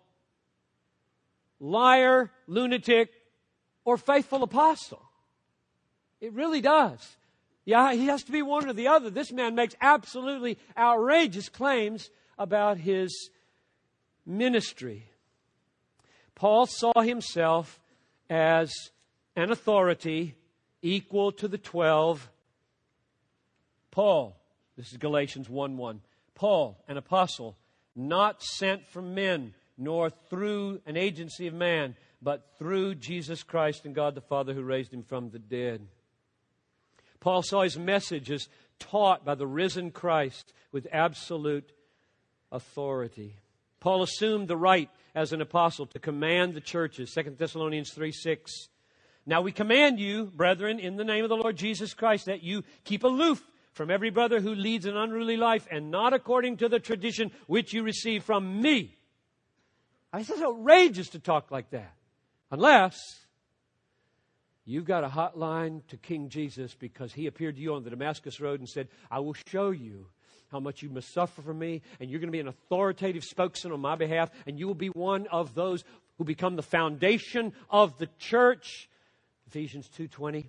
Speaker 2: liar, lunatic, or faithful apostle. It really does. Yeah, he has to be one or the other. This man makes absolutely outrageous claims about his ministry. Paul saw himself as an authority equal to the twelve. Paul, this is Galatians one one. Paul, an apostle, not sent from men, nor through an agency of man, but through Jesus Christ and God the Father who raised Him from the dead. Paul saw his message as taught by the risen Christ with absolute authority. Paul assumed the right as an apostle to command the churches, Second Thessalonians three six. Now we command you, brethren, in the name of the Lord Jesus Christ, that you keep aloof from every brother who leads an unruly life, and not according to the tradition which you received from me. I mean, it's outrageous to talk like that. Unless you've got a hotline to King Jesus because He appeared to you on the Damascus Road and said, I will show you how much you must suffer for me, and you're going to be an authoritative spokesman on my behalf, and you will be one of those who become the foundation of the church. Ephesians two twenty.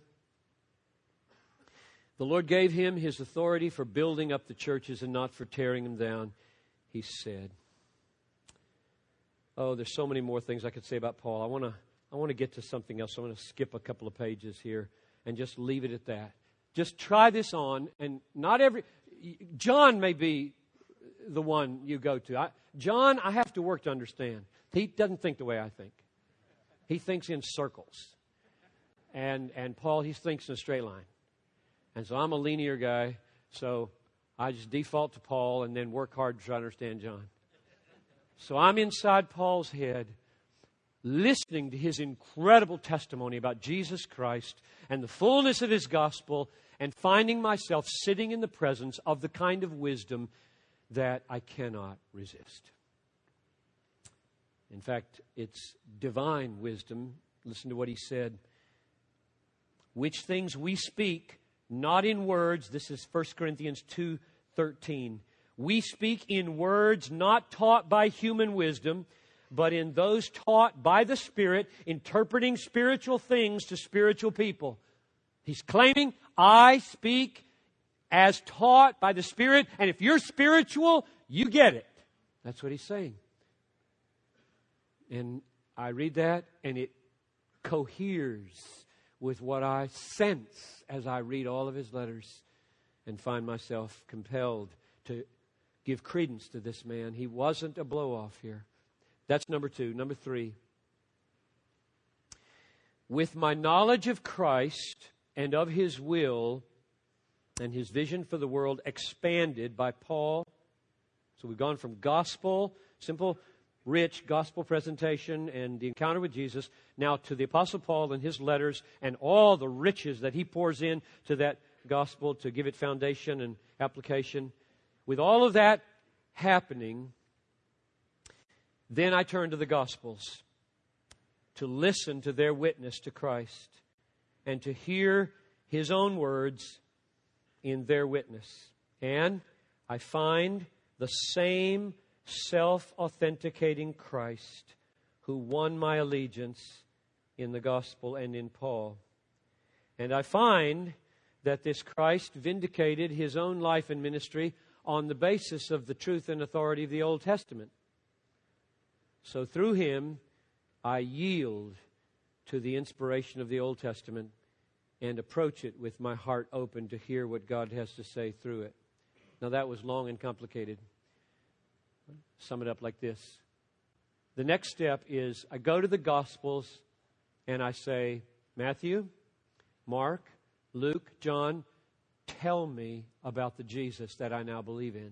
Speaker 2: The Lord gave him His authority for building up the churches and not for tearing them down. he said. Oh, there's so many more things I could say about Paul. I want to I want to get to something else. I'm going to skip a couple of pages here and just leave it at that. Just try this on, and not every... John may be the one you go to. I, John, I have to work to understand. He doesn't think the way I think. He thinks in circles. And and Paul, he thinks in a straight line. And so I'm a linear guy, so I just default to Paul and then work hard to try to understand John. So I'm inside Paul's head, listening to his incredible testimony about Jesus Christ and the fullness of his gospel, and finding myself sitting in the presence of the kind of wisdom that I cannot resist. In fact, it's divine wisdom. Listen to what he said. Which things we speak, not in words. This is First Corinthians two thirteen. We speak in words not taught by human wisdom, but in those taught by the Spirit, interpreting spiritual things to spiritual people. He's claiming, I speak as taught by the Spirit, and if you're spiritual, you get it. That's what he's saying. And I read that, and it coheres with what I sense as I read all of his letters and find myself compelled to give credence to this man. He wasn't a blow-off here. That's number two. Number three. With my knowledge of Christ and of His will and His vision for the world expanded by Paul. So we've gone from gospel, simple, rich gospel presentation and the encounter with Jesus, now to the Apostle Paul and his letters and all the riches that he pours in to that gospel to give it foundation and application. With all of that happening, then I turn to the Gospels to listen to their witness to Christ and to hear His own words in their witness. And I find the same self-authenticating Christ who won my allegiance in the Gospel and in Paul. And I find that this Christ vindicated His own life and ministry on the basis of the truth and authority of the Old Testament. So through Him, I yield to the inspiration of the Old Testament and approach it with my heart open to hear what God has to say through it. Now that was long and complicated. Sum it up like this. The next step is I go to the Gospels and I say, Matthew, Mark, Luke, John, tell me about the Jesus that I now believe in.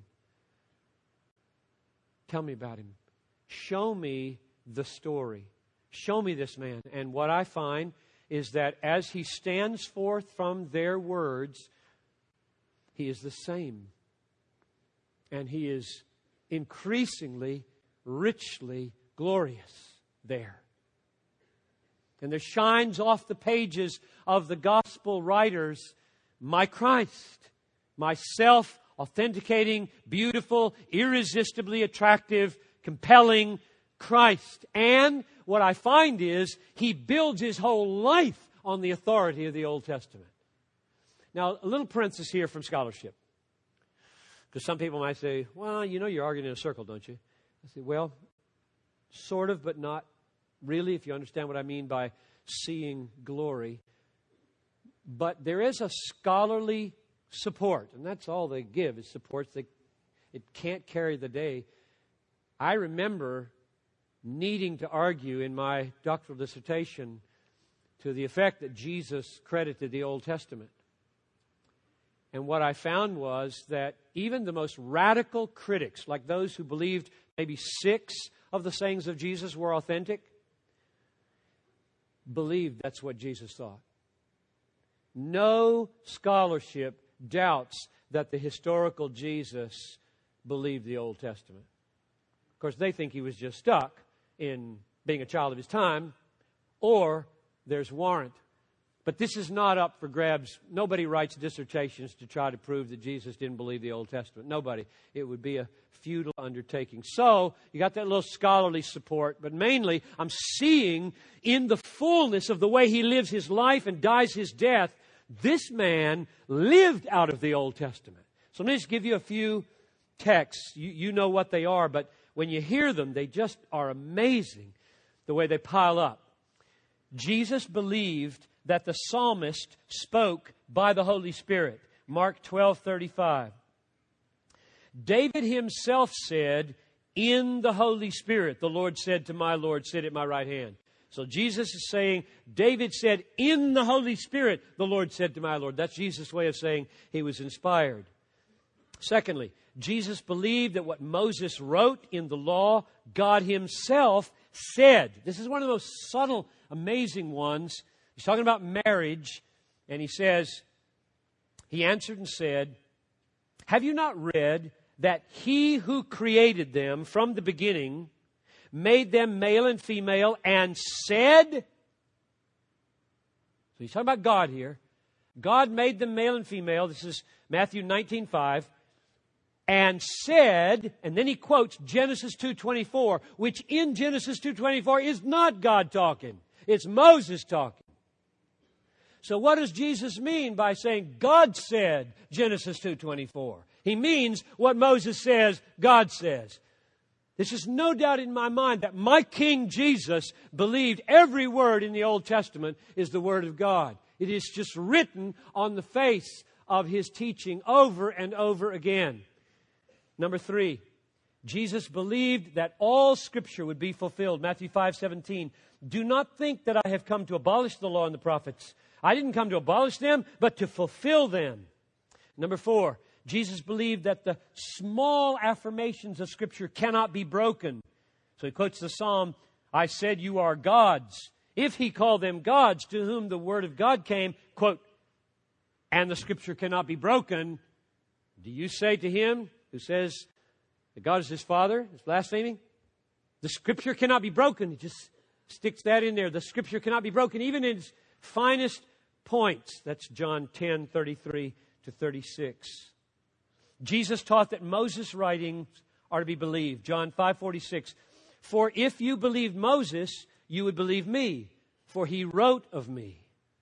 Speaker 2: Tell me about Him. Show me the story. Show me this man. And what I find is that as he stands forth from their words, he is the same. And he is increasingly, richly glorious there. And there shines off the pages of the gospel writers my Christ, my self-authenticating, beautiful, irresistibly attractive, compelling Christ. And what I find is he builds his whole life on the authority of the Old Testament. Now, a little parenthesis here from scholarship. Because some people might say, well, you know you're arguing in a circle, don't you? I say, well, sort of, but not really, if you understand what I mean by seeing glory. But there is a scholarly support, and that's all they give is support. They, it can't carry the day. I remember needing to argue in my doctoral dissertation to the effect that Jesus credited the Old Testament. And what I found was that even the most radical critics, like those who believed maybe six of the sayings of Jesus were authentic, believed that's what Jesus thought. No scholarship doubts that the historical Jesus believed the Old Testament. Of course, they think he was just stuck in being a child of his time, or there's warrant. But this is not up for grabs. Nobody writes dissertations to try to prove that Jesus didn't believe the Old Testament. Nobody. It would be a futile undertaking. So, you got that little scholarly support, but mainly I'm seeing in the fullness of the way he lives his life and dies his death, this man lived out of the Old Testament. So let me just give you a few texts, you, you know what they are, but when you hear them, they just are amazing the way they pile up. Jesus believed that the psalmist spoke by the Holy Spirit. Mark twelve thirty-five. David himself said, in the Holy Spirit, the Lord said to my Lord, sit at my right hand. So Jesus is saying, David said, in the Holy Spirit, the Lord said to my Lord. That's Jesus' way of saying he was inspired. Secondly, Jesus believed that what Moses wrote in the law, God himself said. This is one of the most subtle, amazing ones. He's talking about marriage, and he says, he answered and said, have you not read that he who created them from the beginning made them male and female and said? So he's talking about God here. God made them male and female. This is Matthew nineteen five. And said, and then he quotes Genesis two twenty-four, which in Genesis two twenty-four is not God talking. It's Moses talking. So what does Jesus mean by saying God said, Genesis two twenty-four? He means what Moses says, God says. This is no doubt in my mind that my King Jesus believed every word in the Old Testament is the Word of God. It is just written on the face of His teaching over and over again. Number three, Jesus believed that all Scripture would be fulfilled. Matthew five seventeen. Do not think that I have come to abolish the law and the prophets. I didn't come to abolish them, but to fulfill them. Number four, Jesus believed that the small affirmations of Scripture cannot be broken. So he quotes the Psalm, I said you are gods. If he called them gods to whom the word of God came, quote, and the Scripture cannot be broken, do you say to him who says that God is his Father, is blaspheming? The Scripture cannot be broken. He just sticks that in there. The Scripture cannot be broken, even in its finest points. That's John ten thirty-three to thirty-six. Jesus taught that Moses' writings are to be believed. John five forty-six. For if you believed Moses, you would believe me, for he wrote of me.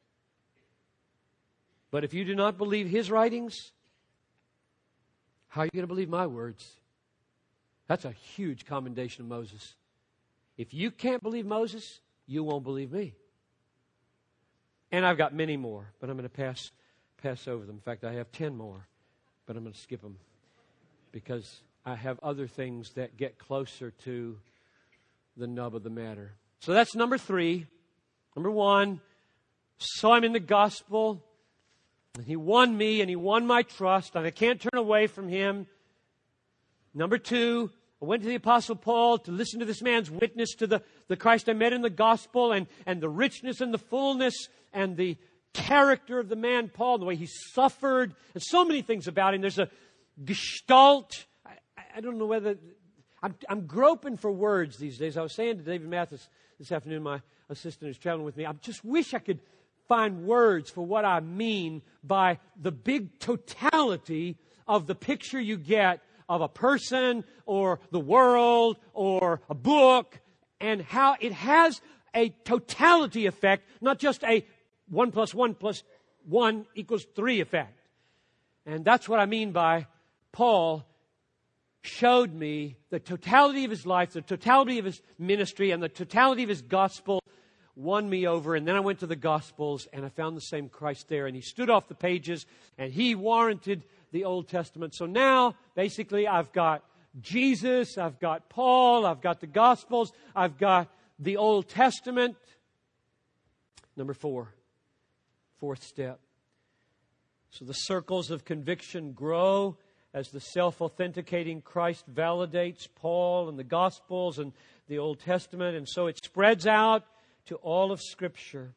Speaker 2: But if you do not believe his writings, how are you going to believe my words? That's a huge commendation of Moses. If you can't believe Moses, you won't believe me. And I've got many more, but I'm going to pass pass over them. In fact, I have ten more, but I'm going to skip them because I have other things that get closer to the nub of the matter. So that's number three. Number one, saw him in the gospel, and he won me, and he won my trust, and I can't turn away from him. Number two, I went to the Apostle Paul to listen to this man's witness to the, the Christ I met in the gospel and, and the richness and the fullness and the character of the man Paul, the way he suffered, and so many things about him. There's a gestalt. I, I don't know whether... I'm, I'm groping for words these days. I was saying to David Mathis this afternoon, my assistant who's traveling with me, I just wish I could find words for what I mean by the big totality of the picture you get of a person or the world or a book, and how it has a totality effect, not just a one plus one plus one equals three effect. And that's what I mean by Paul showed me the totality of his life, the totality of his ministry, and the totality of his gospel won me over. And then I went to the Gospels and I found the same Christ there. And he stood off the pages and he warranted the Old Testament. So now, basically, I've got Jesus, I've got Paul, I've got the Gospels, I've got the Old Testament. Number four, fourth step. So the circles of conviction grow as the self-authenticating Christ validates Paul and the Gospels and the Old Testament. And so it spreads out to all of Scripture.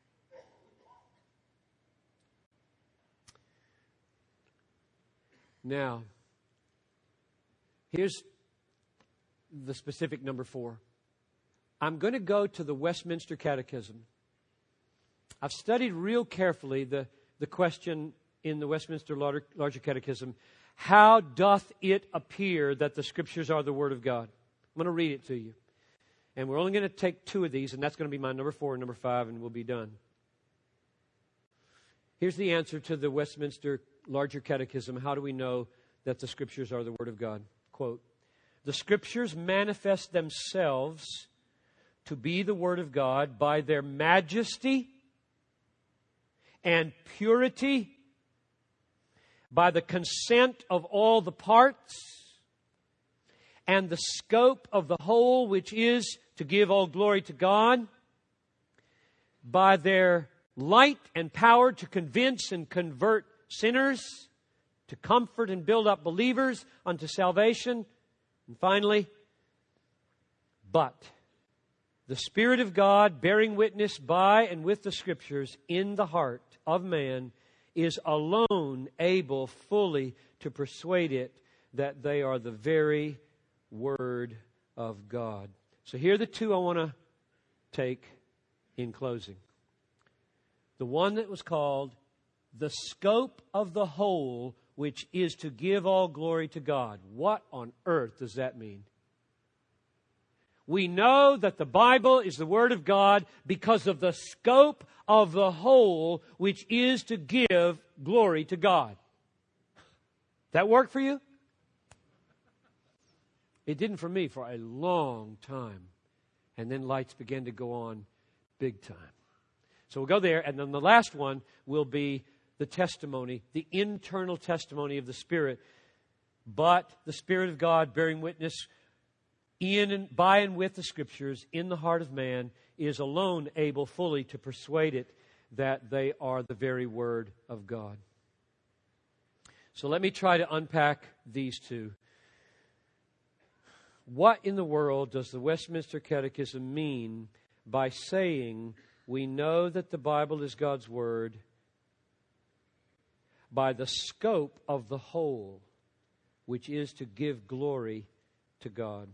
Speaker 2: Now, here's the specific number four. I'm going to go to the Westminster Catechism. I've studied real carefully the, the question in the Westminster Larger, Larger Catechism, how doth it appear that the Scriptures are the Word of God? I'm going to read it to you. And we're only going to take two of these, and that's going to be my number four and number five, and we'll be done. Here's the answer to the Westminster Larger Catechism. How do we know that the Scriptures are the Word of God. Quote, "The Scriptures manifest themselves to be the Word of God by their majesty and purity, by the consent of all the parts, and the scope of the whole, which is to give all glory to God, by their light and power to convince and convert sinners, to comfort and build up believers unto salvation." And finally, "But the Spirit of God, bearing witness by and with the Scriptures in the heart of man, is alone able fully to persuade it that they are the very Word of God." So here are the two I want to take in closing. The one that was called the scope of the whole, which is to give all glory to God. What on earth does that mean? We know that the Bible is the Word of God because of the scope of the whole, which is to give glory to God. That work for you? It didn't for me for a long time. And then lights began to go on big time. So we'll go there, and then the last one will be the testimony, the internal testimony of the Spirit. "But the Spirit of God, bearing witness in and by and with the Scriptures in the heart of man, is alone able fully to persuade it that they are the very Word of God." So let me try to unpack these two. What in the world does the Westminster Catechism mean by saying we know that the Bible is God's Word by the scope of the whole, which is to give glory to God?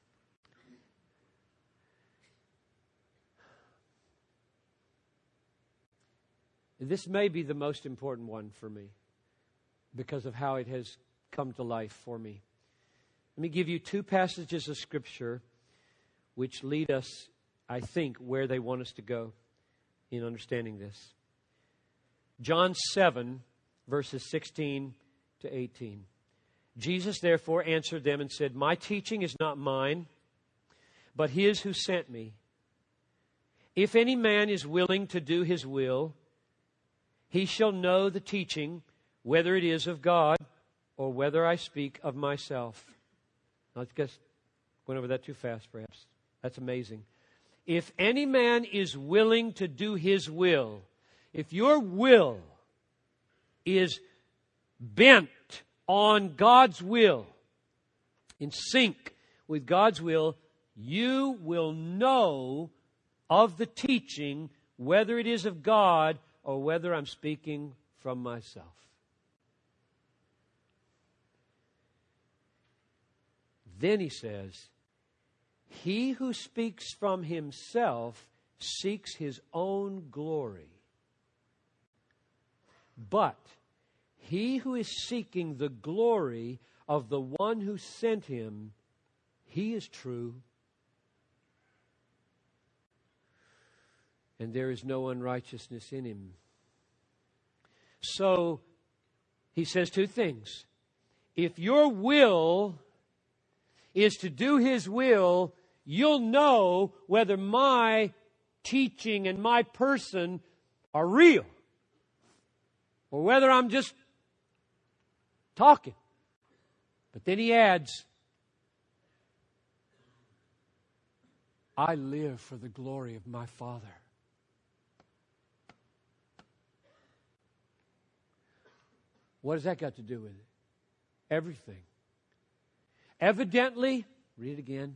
Speaker 2: This may be the most important one for me because of how it has come to life for me. Let me give you two passages of Scripture which lead us, I think, where they want us to go in understanding this. John seven, verses sixteen to eighteen. "Jesus therefore answered them and said, My teaching is not mine, but His who sent me. If any man is willing to do His will, he shall know the teaching, whether it is of God or whether I speak of myself." I guess went over that too fast, perhaps. That's amazing. If any man is willing to do his will, if your will is bent on God's will, in sync with God's will, you will know of the teaching, whether it is of God or whether I'm speaking from myself. Then he says, "He who speaks from himself seeks his own glory. But he who is seeking the glory of the one who sent him, he is true. And there is no unrighteousness in him." So, he says two things. If your will is to do His will, you'll know whether my teaching and my person are real or whether I'm just talking. But then he adds, "I live for the glory of my Father." What has that got to do with it? Everything. Evidently, read it again.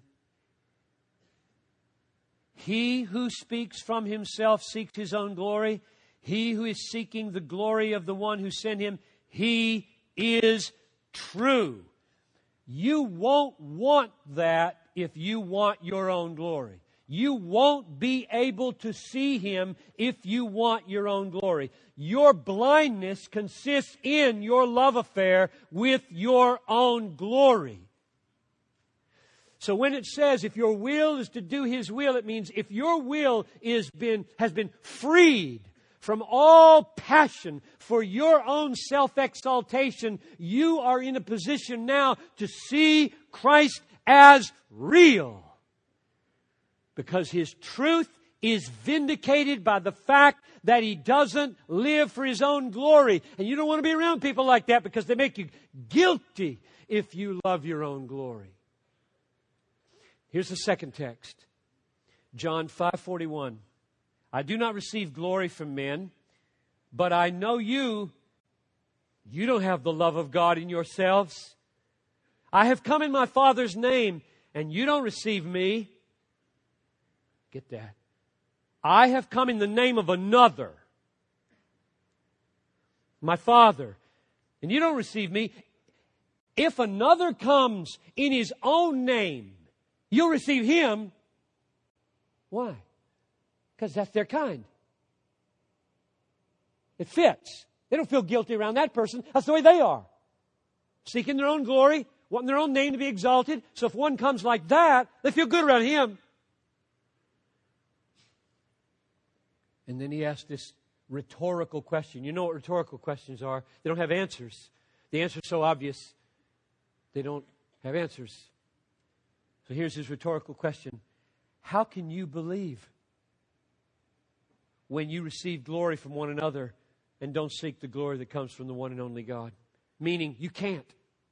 Speaker 2: He who speaks from himself seeks his own glory. He who is seeking the glory of the one who sent him, he is true. You won't want that if you want your own glory. You won't be able to see Him if you want your own glory. Your blindness consists in your love affair with your own glory. So when it says, if your will is to do His will, it means if your will is been, has been freed from all passion for your own self-exaltation, you are in a position now to see Christ as real. Because His truth is vindicated by the fact that He doesn't live for His own glory. And you don't want to be around people like that because they make you guilty if you love your own glory. Here's the second text. John five forty-one. I do not receive glory from men, but I know you. You don't have the love of God in yourselves. I have come in my Father's name, and you don't receive me. Get that. I have come in the name of another, my Father, and you don't receive me. If another comes in his own name, you'll receive him. Why? Because that's their kind. It fits. They don't feel guilty around that person. That's the way they are. Seeking their own glory, wanting their own name to be exalted. So if one comes like that, they feel good around him. And then he asked this rhetorical question. You know what rhetorical questions are? They don't have answers. The answer's so obvious, they don't have answers. So here's his rhetorical question. How can you believe when you receive glory from one another and don't seek the glory that comes from the one and only God? Meaning, you can't.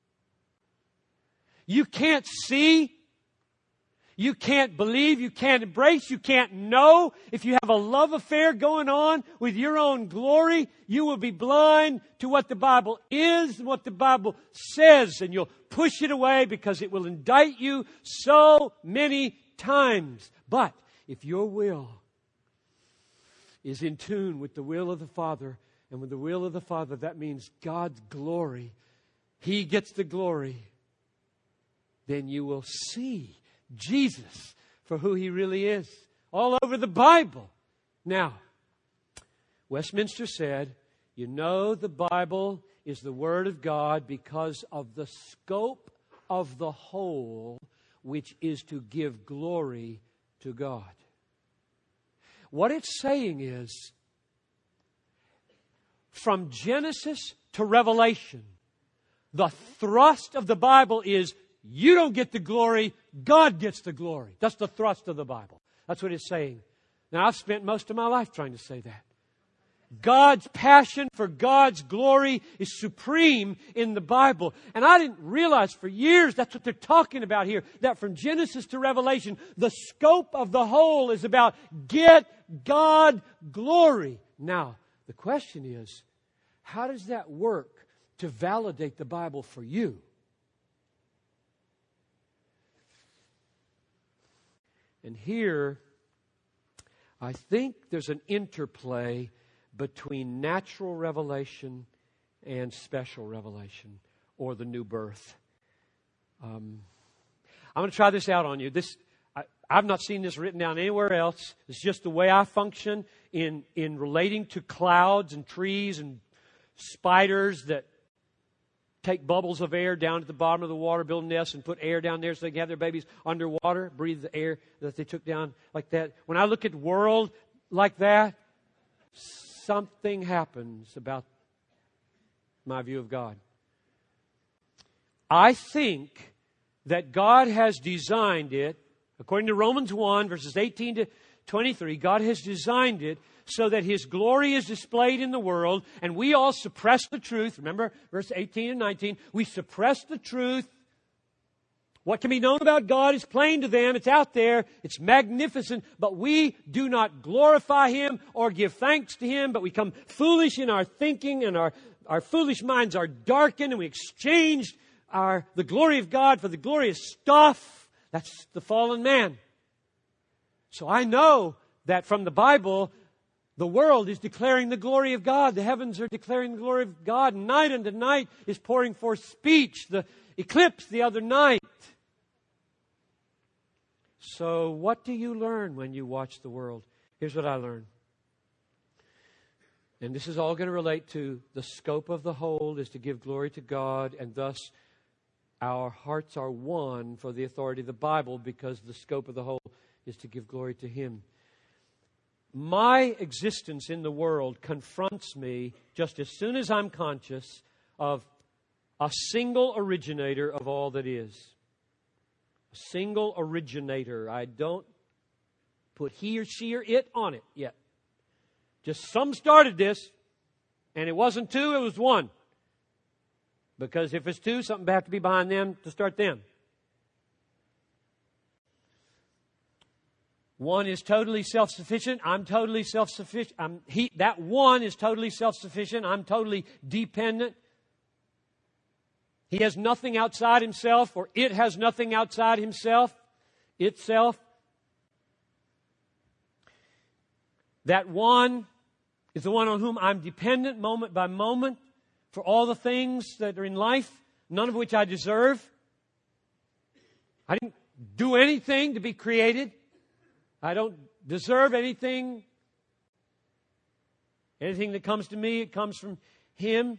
Speaker 2: You can't see. You can't believe. You can't embrace. You can't know. If you have a love affair going on with your own glory, you will be blind to what the Bible is and what the Bible says. And you'll push it away because it will indict you so many times. But if your will is in tune with the will of the Father, and with the will of the Father, that means God's glory, He gets the glory, then you will see Jesus for who He really is. All over the Bible. Now, Westminster said, you know the Bible is the Word of God because of the scope of the whole, which is to give glory to God. What it's saying is, from Genesis to Revelation, the thrust of the Bible is, you don't get the glory, God gets the glory. That's the thrust of the Bible. That's what it's saying. Now, I've spent most of my life trying to say that. God's passion for God's glory is supreme in the Bible. And I didn't realize for years that's what they're talking about here. That from Genesis to Revelation, the scope of the whole is about get God glory. Now, the question is, how does that work to validate the Bible for you? And here, I think there's an interplay between natural revelation and special revelation, or the new birth. Um, I'm going to try this out on you. This I, I've not seen this written down anywhere else. It's just the way I function in, in relating to clouds and trees and spiders that take bubbles of air down to the bottom of the water, build nests, and put air down there so they can have their babies underwater, breathe the air that they took down like that. When I look at the world like that, something happens about my view of God. I think that God has designed it, according to Romans one, verses eighteen to twenty-three, God has designed it so that His glory is displayed in the world, and we all suppress the truth. Remember, verse eighteen and nineteen, we suppress the truth. What can be known about God is plain to them. It's out there. It's magnificent. But we do not glorify Him or give thanks to Him, but we become foolish in our thinking, and our, our foolish minds are darkened, and we exchange our, the glory of God for the glorious stuff. That's the fallen man. So I know that from the Bible, the world is declaring the glory of God. The heavens are declaring the glory of God. Night unto night is pouring forth speech. The eclipse the other night. So what do you learn when you watch the world? Here's what I learned. And this is all going to relate to the scope of the whole is to give glory to God, and thus our hearts are one for the authority of the Bible because the scope of the whole is to give glory to Him. my existence in the world confronts me just as soon as I'm conscious of a single originator of all that is. A single originator. I don't put he or she or it on it yet. Just some started this, and it wasn't two, it was one. Because if it's two, something has to be behind them to start them. One is totally self-sufficient. I'm totally self-sufficient. I'm, he, that one is totally self-sufficient. I'm totally dependent. He has nothing outside himself, or it has nothing outside himself, itself. That one is the one on whom I'm dependent moment by moment for all the things that are in life, none of which I deserve. I didn't do anything to be created. I don't deserve anything. Anything that comes to me, it comes from Him.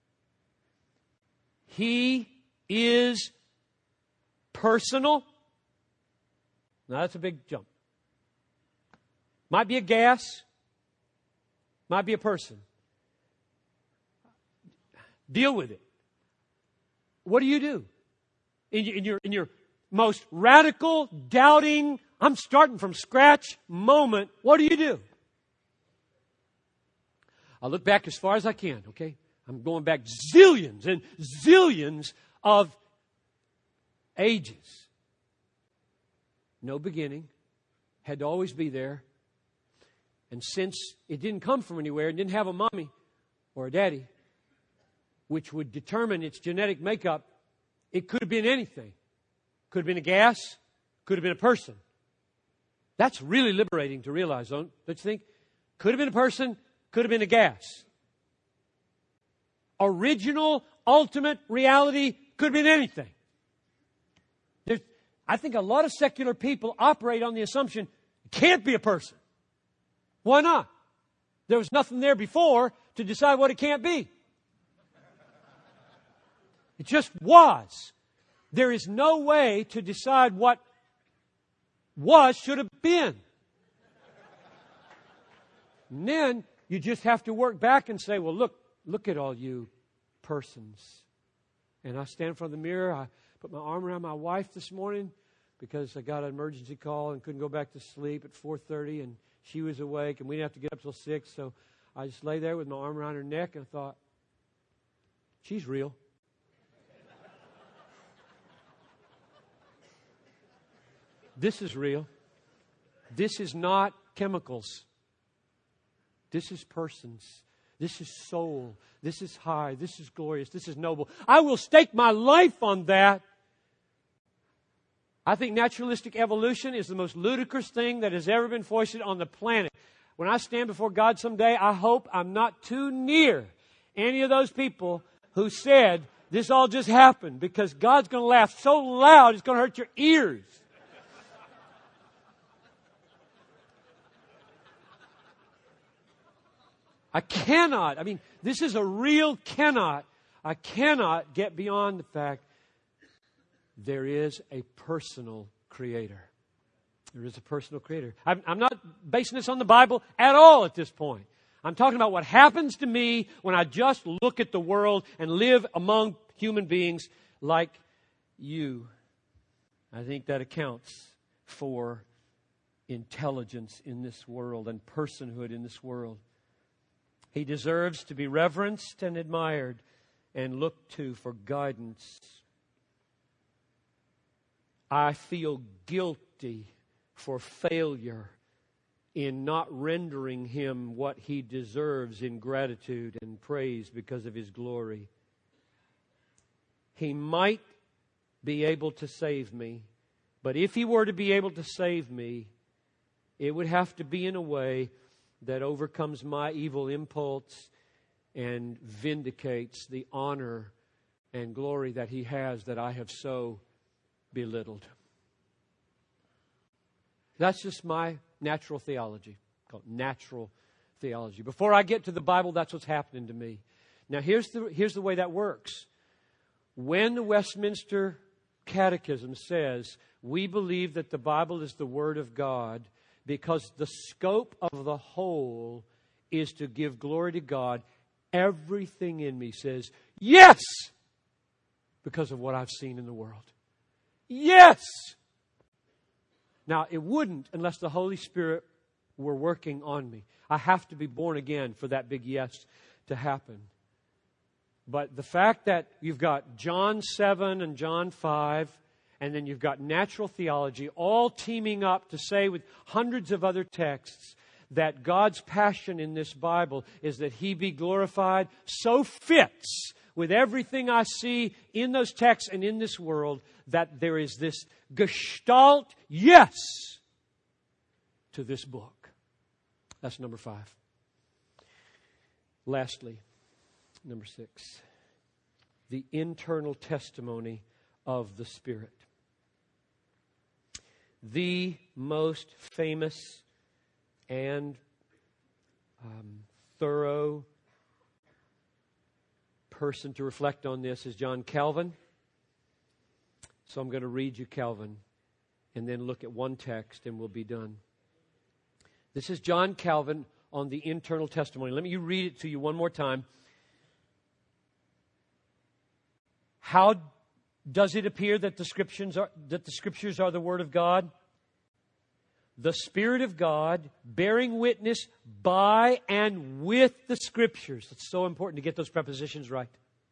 Speaker 2: He is personal. Now that's a big jump. Might be a gas. Might be a person. Deal with it. What do you do? In your, in your, in your most radical, doubting, I'm starting from scratch moment, what do you do? I'll look back as far as I can, okay? I'm going back zillions and zillions of ages. No beginning. Had to always be there. And since it didn't come from anywhere, it didn't have a mommy or a daddy, which would determine its genetic makeup, it could have been anything. Could have been a gas, could have been a person. That's really liberating to realize, don't you think? Could have been a person, could have been a gas. Original, ultimate reality could have been anything. There's, I think a lot of secular people operate on the assumption it can't be a person. Why not? There was nothing there before to decide what it can't be. It just was. There is no way to decide what was should have been. And then you just have to work back and say, well, look, look at all you persons. And I stand in front of the mirror. I put my arm around my wife this morning because I got an emergency call and couldn't go back to sleep at four thirty, and she was awake, and we didn't have to get up till six. So I just lay there with my arm around her neck, and I thought, she's real. This is real. This is not chemicals. This is persons. This is soul. This is high. This is glorious. This is noble. I will stake my life on that. I think naturalistic evolution is the most ludicrous thing that has ever been foisted on the planet. When I stand before God someday, I hope I'm not too near any of those people who said this all just happened, because God's going to laugh so loud it's going to hurt your ears. I cannot, I mean, this is a real cannot. I cannot get beyond the fact there is a personal Creator. There is a personal Creator. I'm, I'm not basing this on the Bible at all at this point. I'm talking about what happens to me when I just look at the world and live among human beings like you. I think that accounts for intelligence in this world and personhood in this world. He deserves to be reverenced and admired and looked to for guidance. I feel guilty for failure in not rendering Him what He deserves in gratitude and praise because of His glory. He might be able to save me, but if He were to be able to save me, it would have to be in a way that overcomes my evil impulse and vindicates the honor and glory that He has that I have so belittled. That's just my natural theology, called natural theology. Before I get to the Bible, that's what's happening to me. Now, here's the, here's the way that works. When the Westminster Catechism says we believe that the Bible is the Word of God, because the scope of the whole is to give glory to God. Everything in me says, yes, because of what I've seen in the world. Yes! Now, it wouldn't unless the Holy Spirit were working on me. I have to be born again for that big yes to happen. But the fact that you've got John seven and John five, and then you've got natural theology all teaming up to say with hundreds of other texts that God's passion in this Bible is that He be glorified, so fits with everything I see in those texts and in this world that there is this gestalt yes to this book. That's number five. Lastly, number six, the internal testimony of the Spirit. The most famous and um, thorough person to reflect on this is John Calvin. So I'm going to read you Calvin and then look at one text and we'll be done. This is John Calvin on the internal testimony. Let me read it to you one more time. How does it appear that the scriptures are, that the scriptures are the Word of God? The Spirit of God bearing witness by and with the Scriptures. It's so important to get those prepositions right.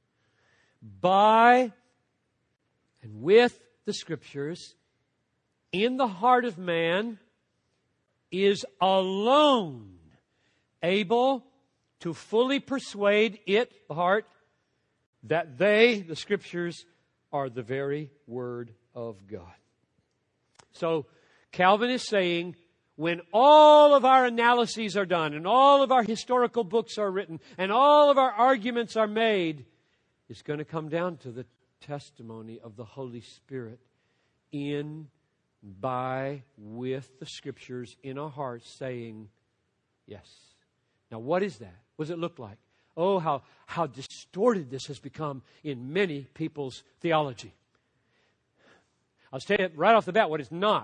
Speaker 2: By and with the Scriptures in the heart of man is alone able to fully persuade it, the heart, that they, the Scriptures, are the very Word of God. So, Calvin is saying, when all of our analyses are done, and all of our historical books are written, and all of our arguments are made, it's going to come down to the testimony of the Holy Spirit in, by, with the Scriptures in our hearts saying, yes. Now, what is that? What does it look like? Oh, how, how distorted this has become in many people's theology. I'll tell you right off the bat what it's not.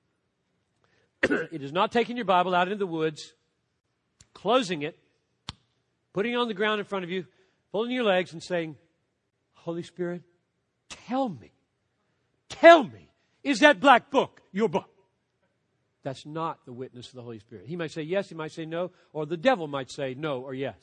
Speaker 2: It is not taking your Bible out into the woods, closing it, putting it on the ground in front of you, pulling your legs and saying, Holy Spirit, tell me, tell me, is that black book your book? That's not the witness of the Holy Spirit. He might say yes, he might say no, or the devil might say no or yes.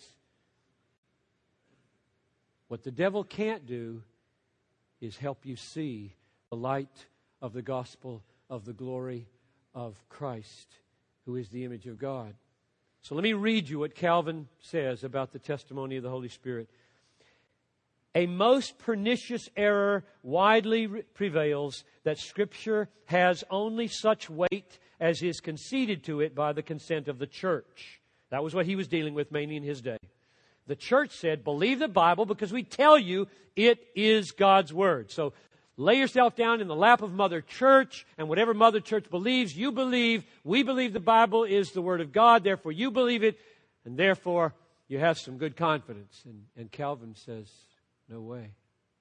Speaker 2: What the devil can't do is help you see the light of the gospel of the glory of Christ, who is the image of God. So let me read you what Calvin says about the testimony of the Holy Spirit. A most pernicious error widely prevails that Scripture has only such weight as is conceded to it by the consent of the church. That was what he was dealing with mainly in his day. The church said, believe the Bible because we tell you it is God's Word. So lay yourself down in the lap of Mother Church, and whatever Mother Church believes, you believe. We believe the Bible is the Word of God, therefore you believe it, and therefore you have some good confidence. And, and Calvin says, no way.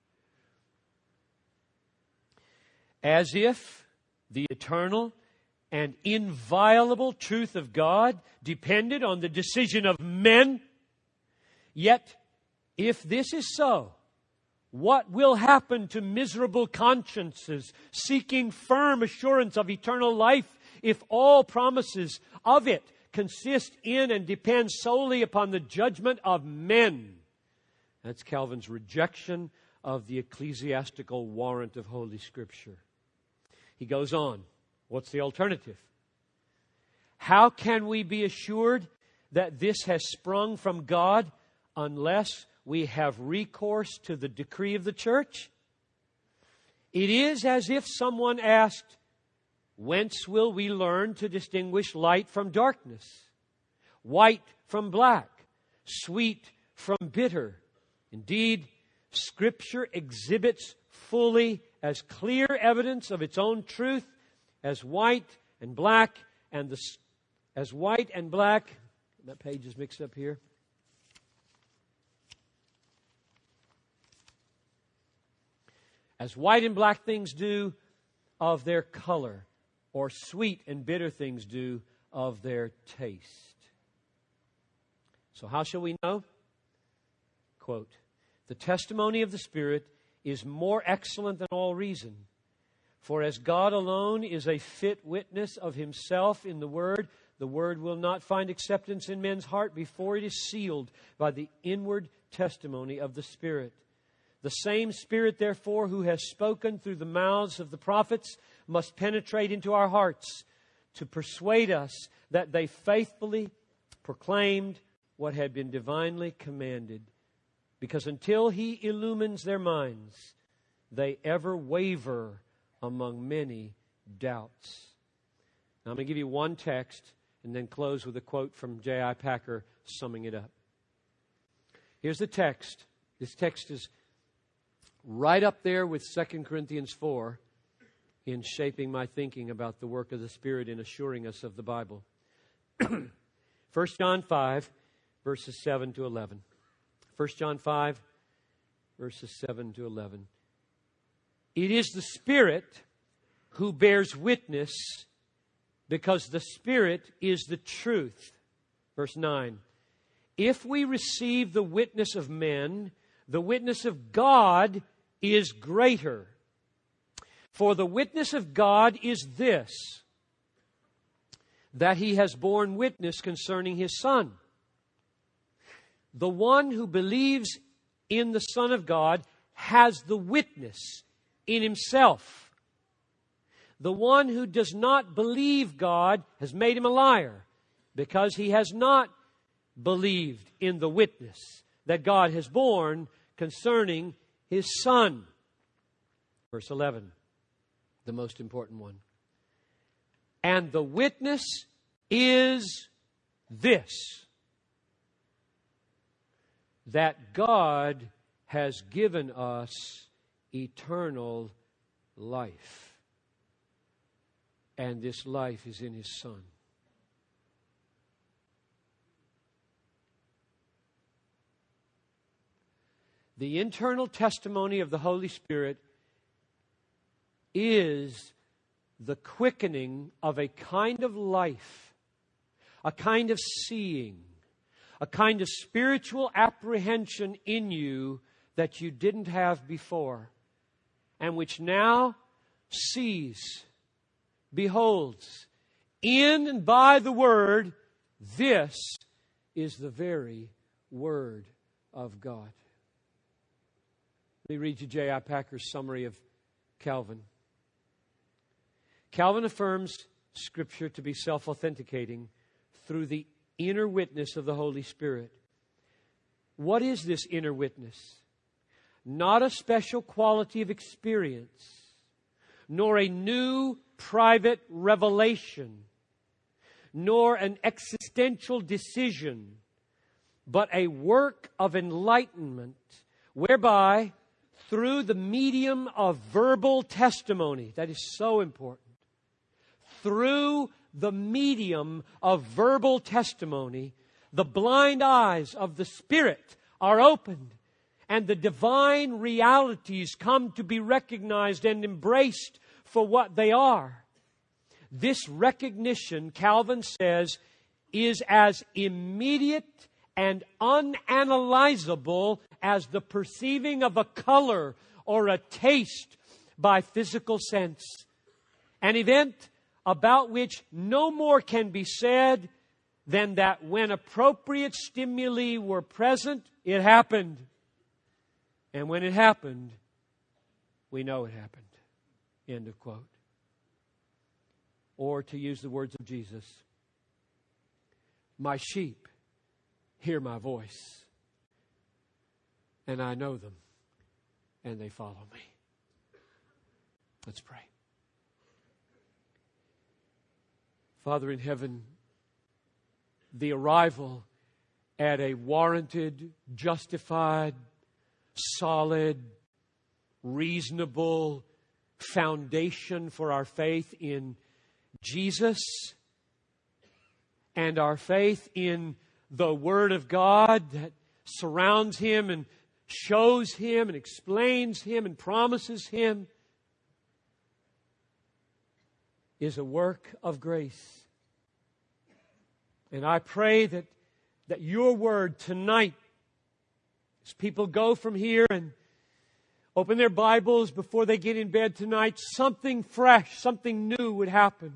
Speaker 2: As if the eternal and inviolable truth of God depended on the decision of men. Yet, if this is so, what will happen to miserable consciences seeking firm assurance of eternal life if all promises of it consist in and depend solely upon the judgment of men? That's Calvin's rejection of the ecclesiastical warrant of Holy Scripture. He goes on. What's the alternative? How can we be assured that this has sprung from God unless we have recourse to the decree of the church? It is as if someone asked, whence will we learn to distinguish light from darkness, white from black, sweet from bitter? Indeed, Scripture exhibits fully as clear evidence of its own truth as white and black and the as white and black. That page is mixed up here. As white and black things do of their color or sweet and bitter things do of their taste. So how shall we know? Quote, the testimony of the Spirit is more excellent than all reason. For as God alone is a fit witness of Himself in the Word, the Word will not find acceptance in men's heart before it is sealed by the inward testimony of the Spirit. The same Spirit, therefore, who has spoken through the mouths of the prophets must penetrate into our hearts to persuade us that they faithfully proclaimed what had been divinely commanded. Because until He illumines their minds, they ever waver among many doubts. Now I'm going to give you one text and then close with a quote from J I Packer summing it up. Here's the text. This text is right up there with Second Corinthians four in shaping my thinking about the work of the Spirit in assuring us of the Bible. First John five, verses seven to eleven. First John five, verses seven to eleven. It is the Spirit who bears witness, because the Spirit is the truth. Verse nine. If we receive the witness of men, the witness of God is greater. For the witness of God is this, that He has borne witness concerning His Son. The one who believes in the Son of God has the witness in himself. The one who does not believe God has made him a liar, because he has not believed in the witness that God has borne concerning His Son. Verse eleven, the most important one. And the witness is this, that God has given us eternal life. And this life is in His Son. The internal testimony of the Holy Spirit is the quickening of a kind of life, a kind of seeing, a kind of spiritual apprehension in you that you didn't have before, and which now sees, beholds, in and by the Word, this is the very Word of God. Let me read you J I Packer's summary of Calvin. Calvin affirms Scripture to be self-authenticating through the inner witness of the Holy Spirit. What is this inner witness? Not a special quality of experience, nor a new private revelation, nor an existential decision, but a work of enlightenment, whereby, through the medium of verbal testimony, that is so important, through the medium of verbal testimony, the blind eyes of the Spirit are opened, and the divine realities come to be recognized and embraced for what they are. This recognition, Calvin says, is as immediate and unanalyzable as the perceiving of a color or a taste by physical sense. An event about which no more can be said than that when appropriate stimuli were present, it happened. And when it happened, we know it happened. End of quote. Or to use the words of Jesus, my sheep hear my voice, and I know them, and they follow me. Let's pray. Father in heaven, the arrival at a warranted, justified, solid, reasonable foundation for our faith in Jesus and our faith in the Word of God that surrounds Him and shows Him and explains Him and promises Him. is a work of grace. And I pray that, that your word tonight, as people go from here and open their Bibles before they get in bed tonight, something fresh, something new would happen.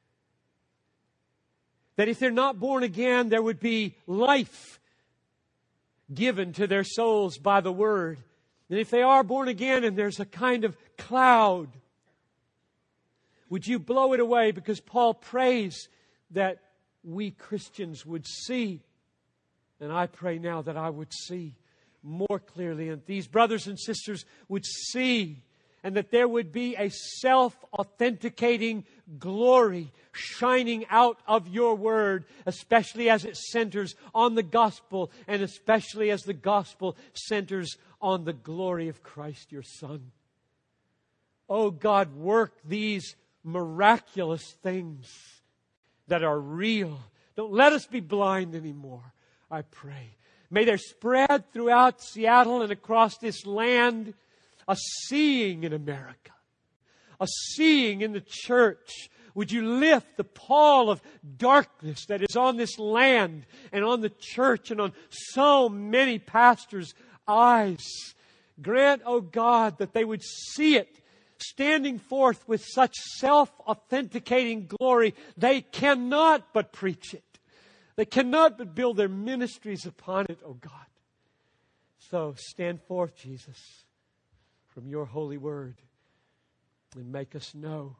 Speaker 2: That if they're not born again, there would be life given to their souls by the Word. And if they are born again and there's a kind of cloud, would you blow it away? Because Paul prays that we Christians would see. And I pray now that I would see more clearly, and these brothers and sisters would see, and that there would be a self-authenticating glory shining out of your word, especially as it centers on the gospel, and especially as the gospel centers on the glory of Christ, your Son. Oh God, work these miraculous things that are real. Don't let us be blind anymore, I pray. May there spread throughout Seattle and across this land a seeing in America, a seeing in the church. Would you lift the pall of darkness that is on this land and on the church and on so many pastors' eyes? Grant, O God, that they would see it standing forth with such self-authenticating glory, they cannot but preach it. They cannot but build their ministries upon it, O God. So stand forth, Jesus, from your holy word and make us know.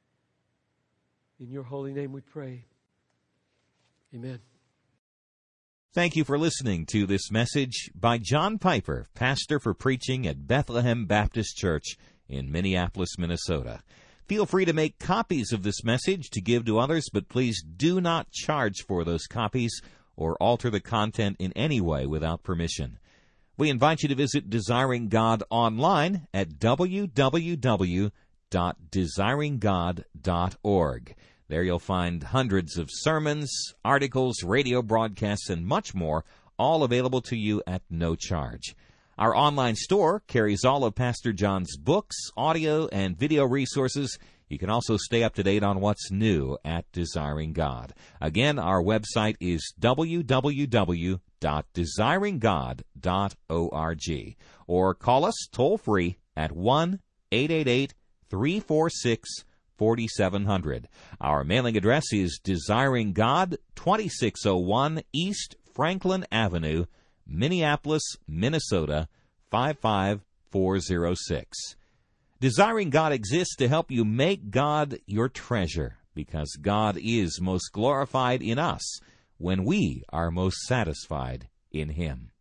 Speaker 2: In your holy name we pray. Amen.
Speaker 1: Thank you for listening to this message by John Piper, pastor for preaching at Bethlehem Baptist Church in Minneapolis, Minnesota. Feel free to make copies of this message to give to others, but please do not charge for those copies or alter the content in any way without permission. We invite you to visit Desiring God online at w w w dot desiring god dot org. There you'll find hundreds of sermons, articles, radio broadcasts, and much more, all available to you at no charge. Our online store carries all of Pastor John's books, audio, and video resources. You can also stay up to date on what's new at Desiring God. Again, our website is w w w dot desiring god dot org. Or call us toll-free at one eight eight eight, three four six, four seven zero zero. Our mailing address is Desiring God, twenty-six oh one East Franklin Avenue, Minneapolis, Minnesota, five five four zero six. Desiring God exists to help you make God your treasure, because God is most glorified in us when we are most satisfied in Him.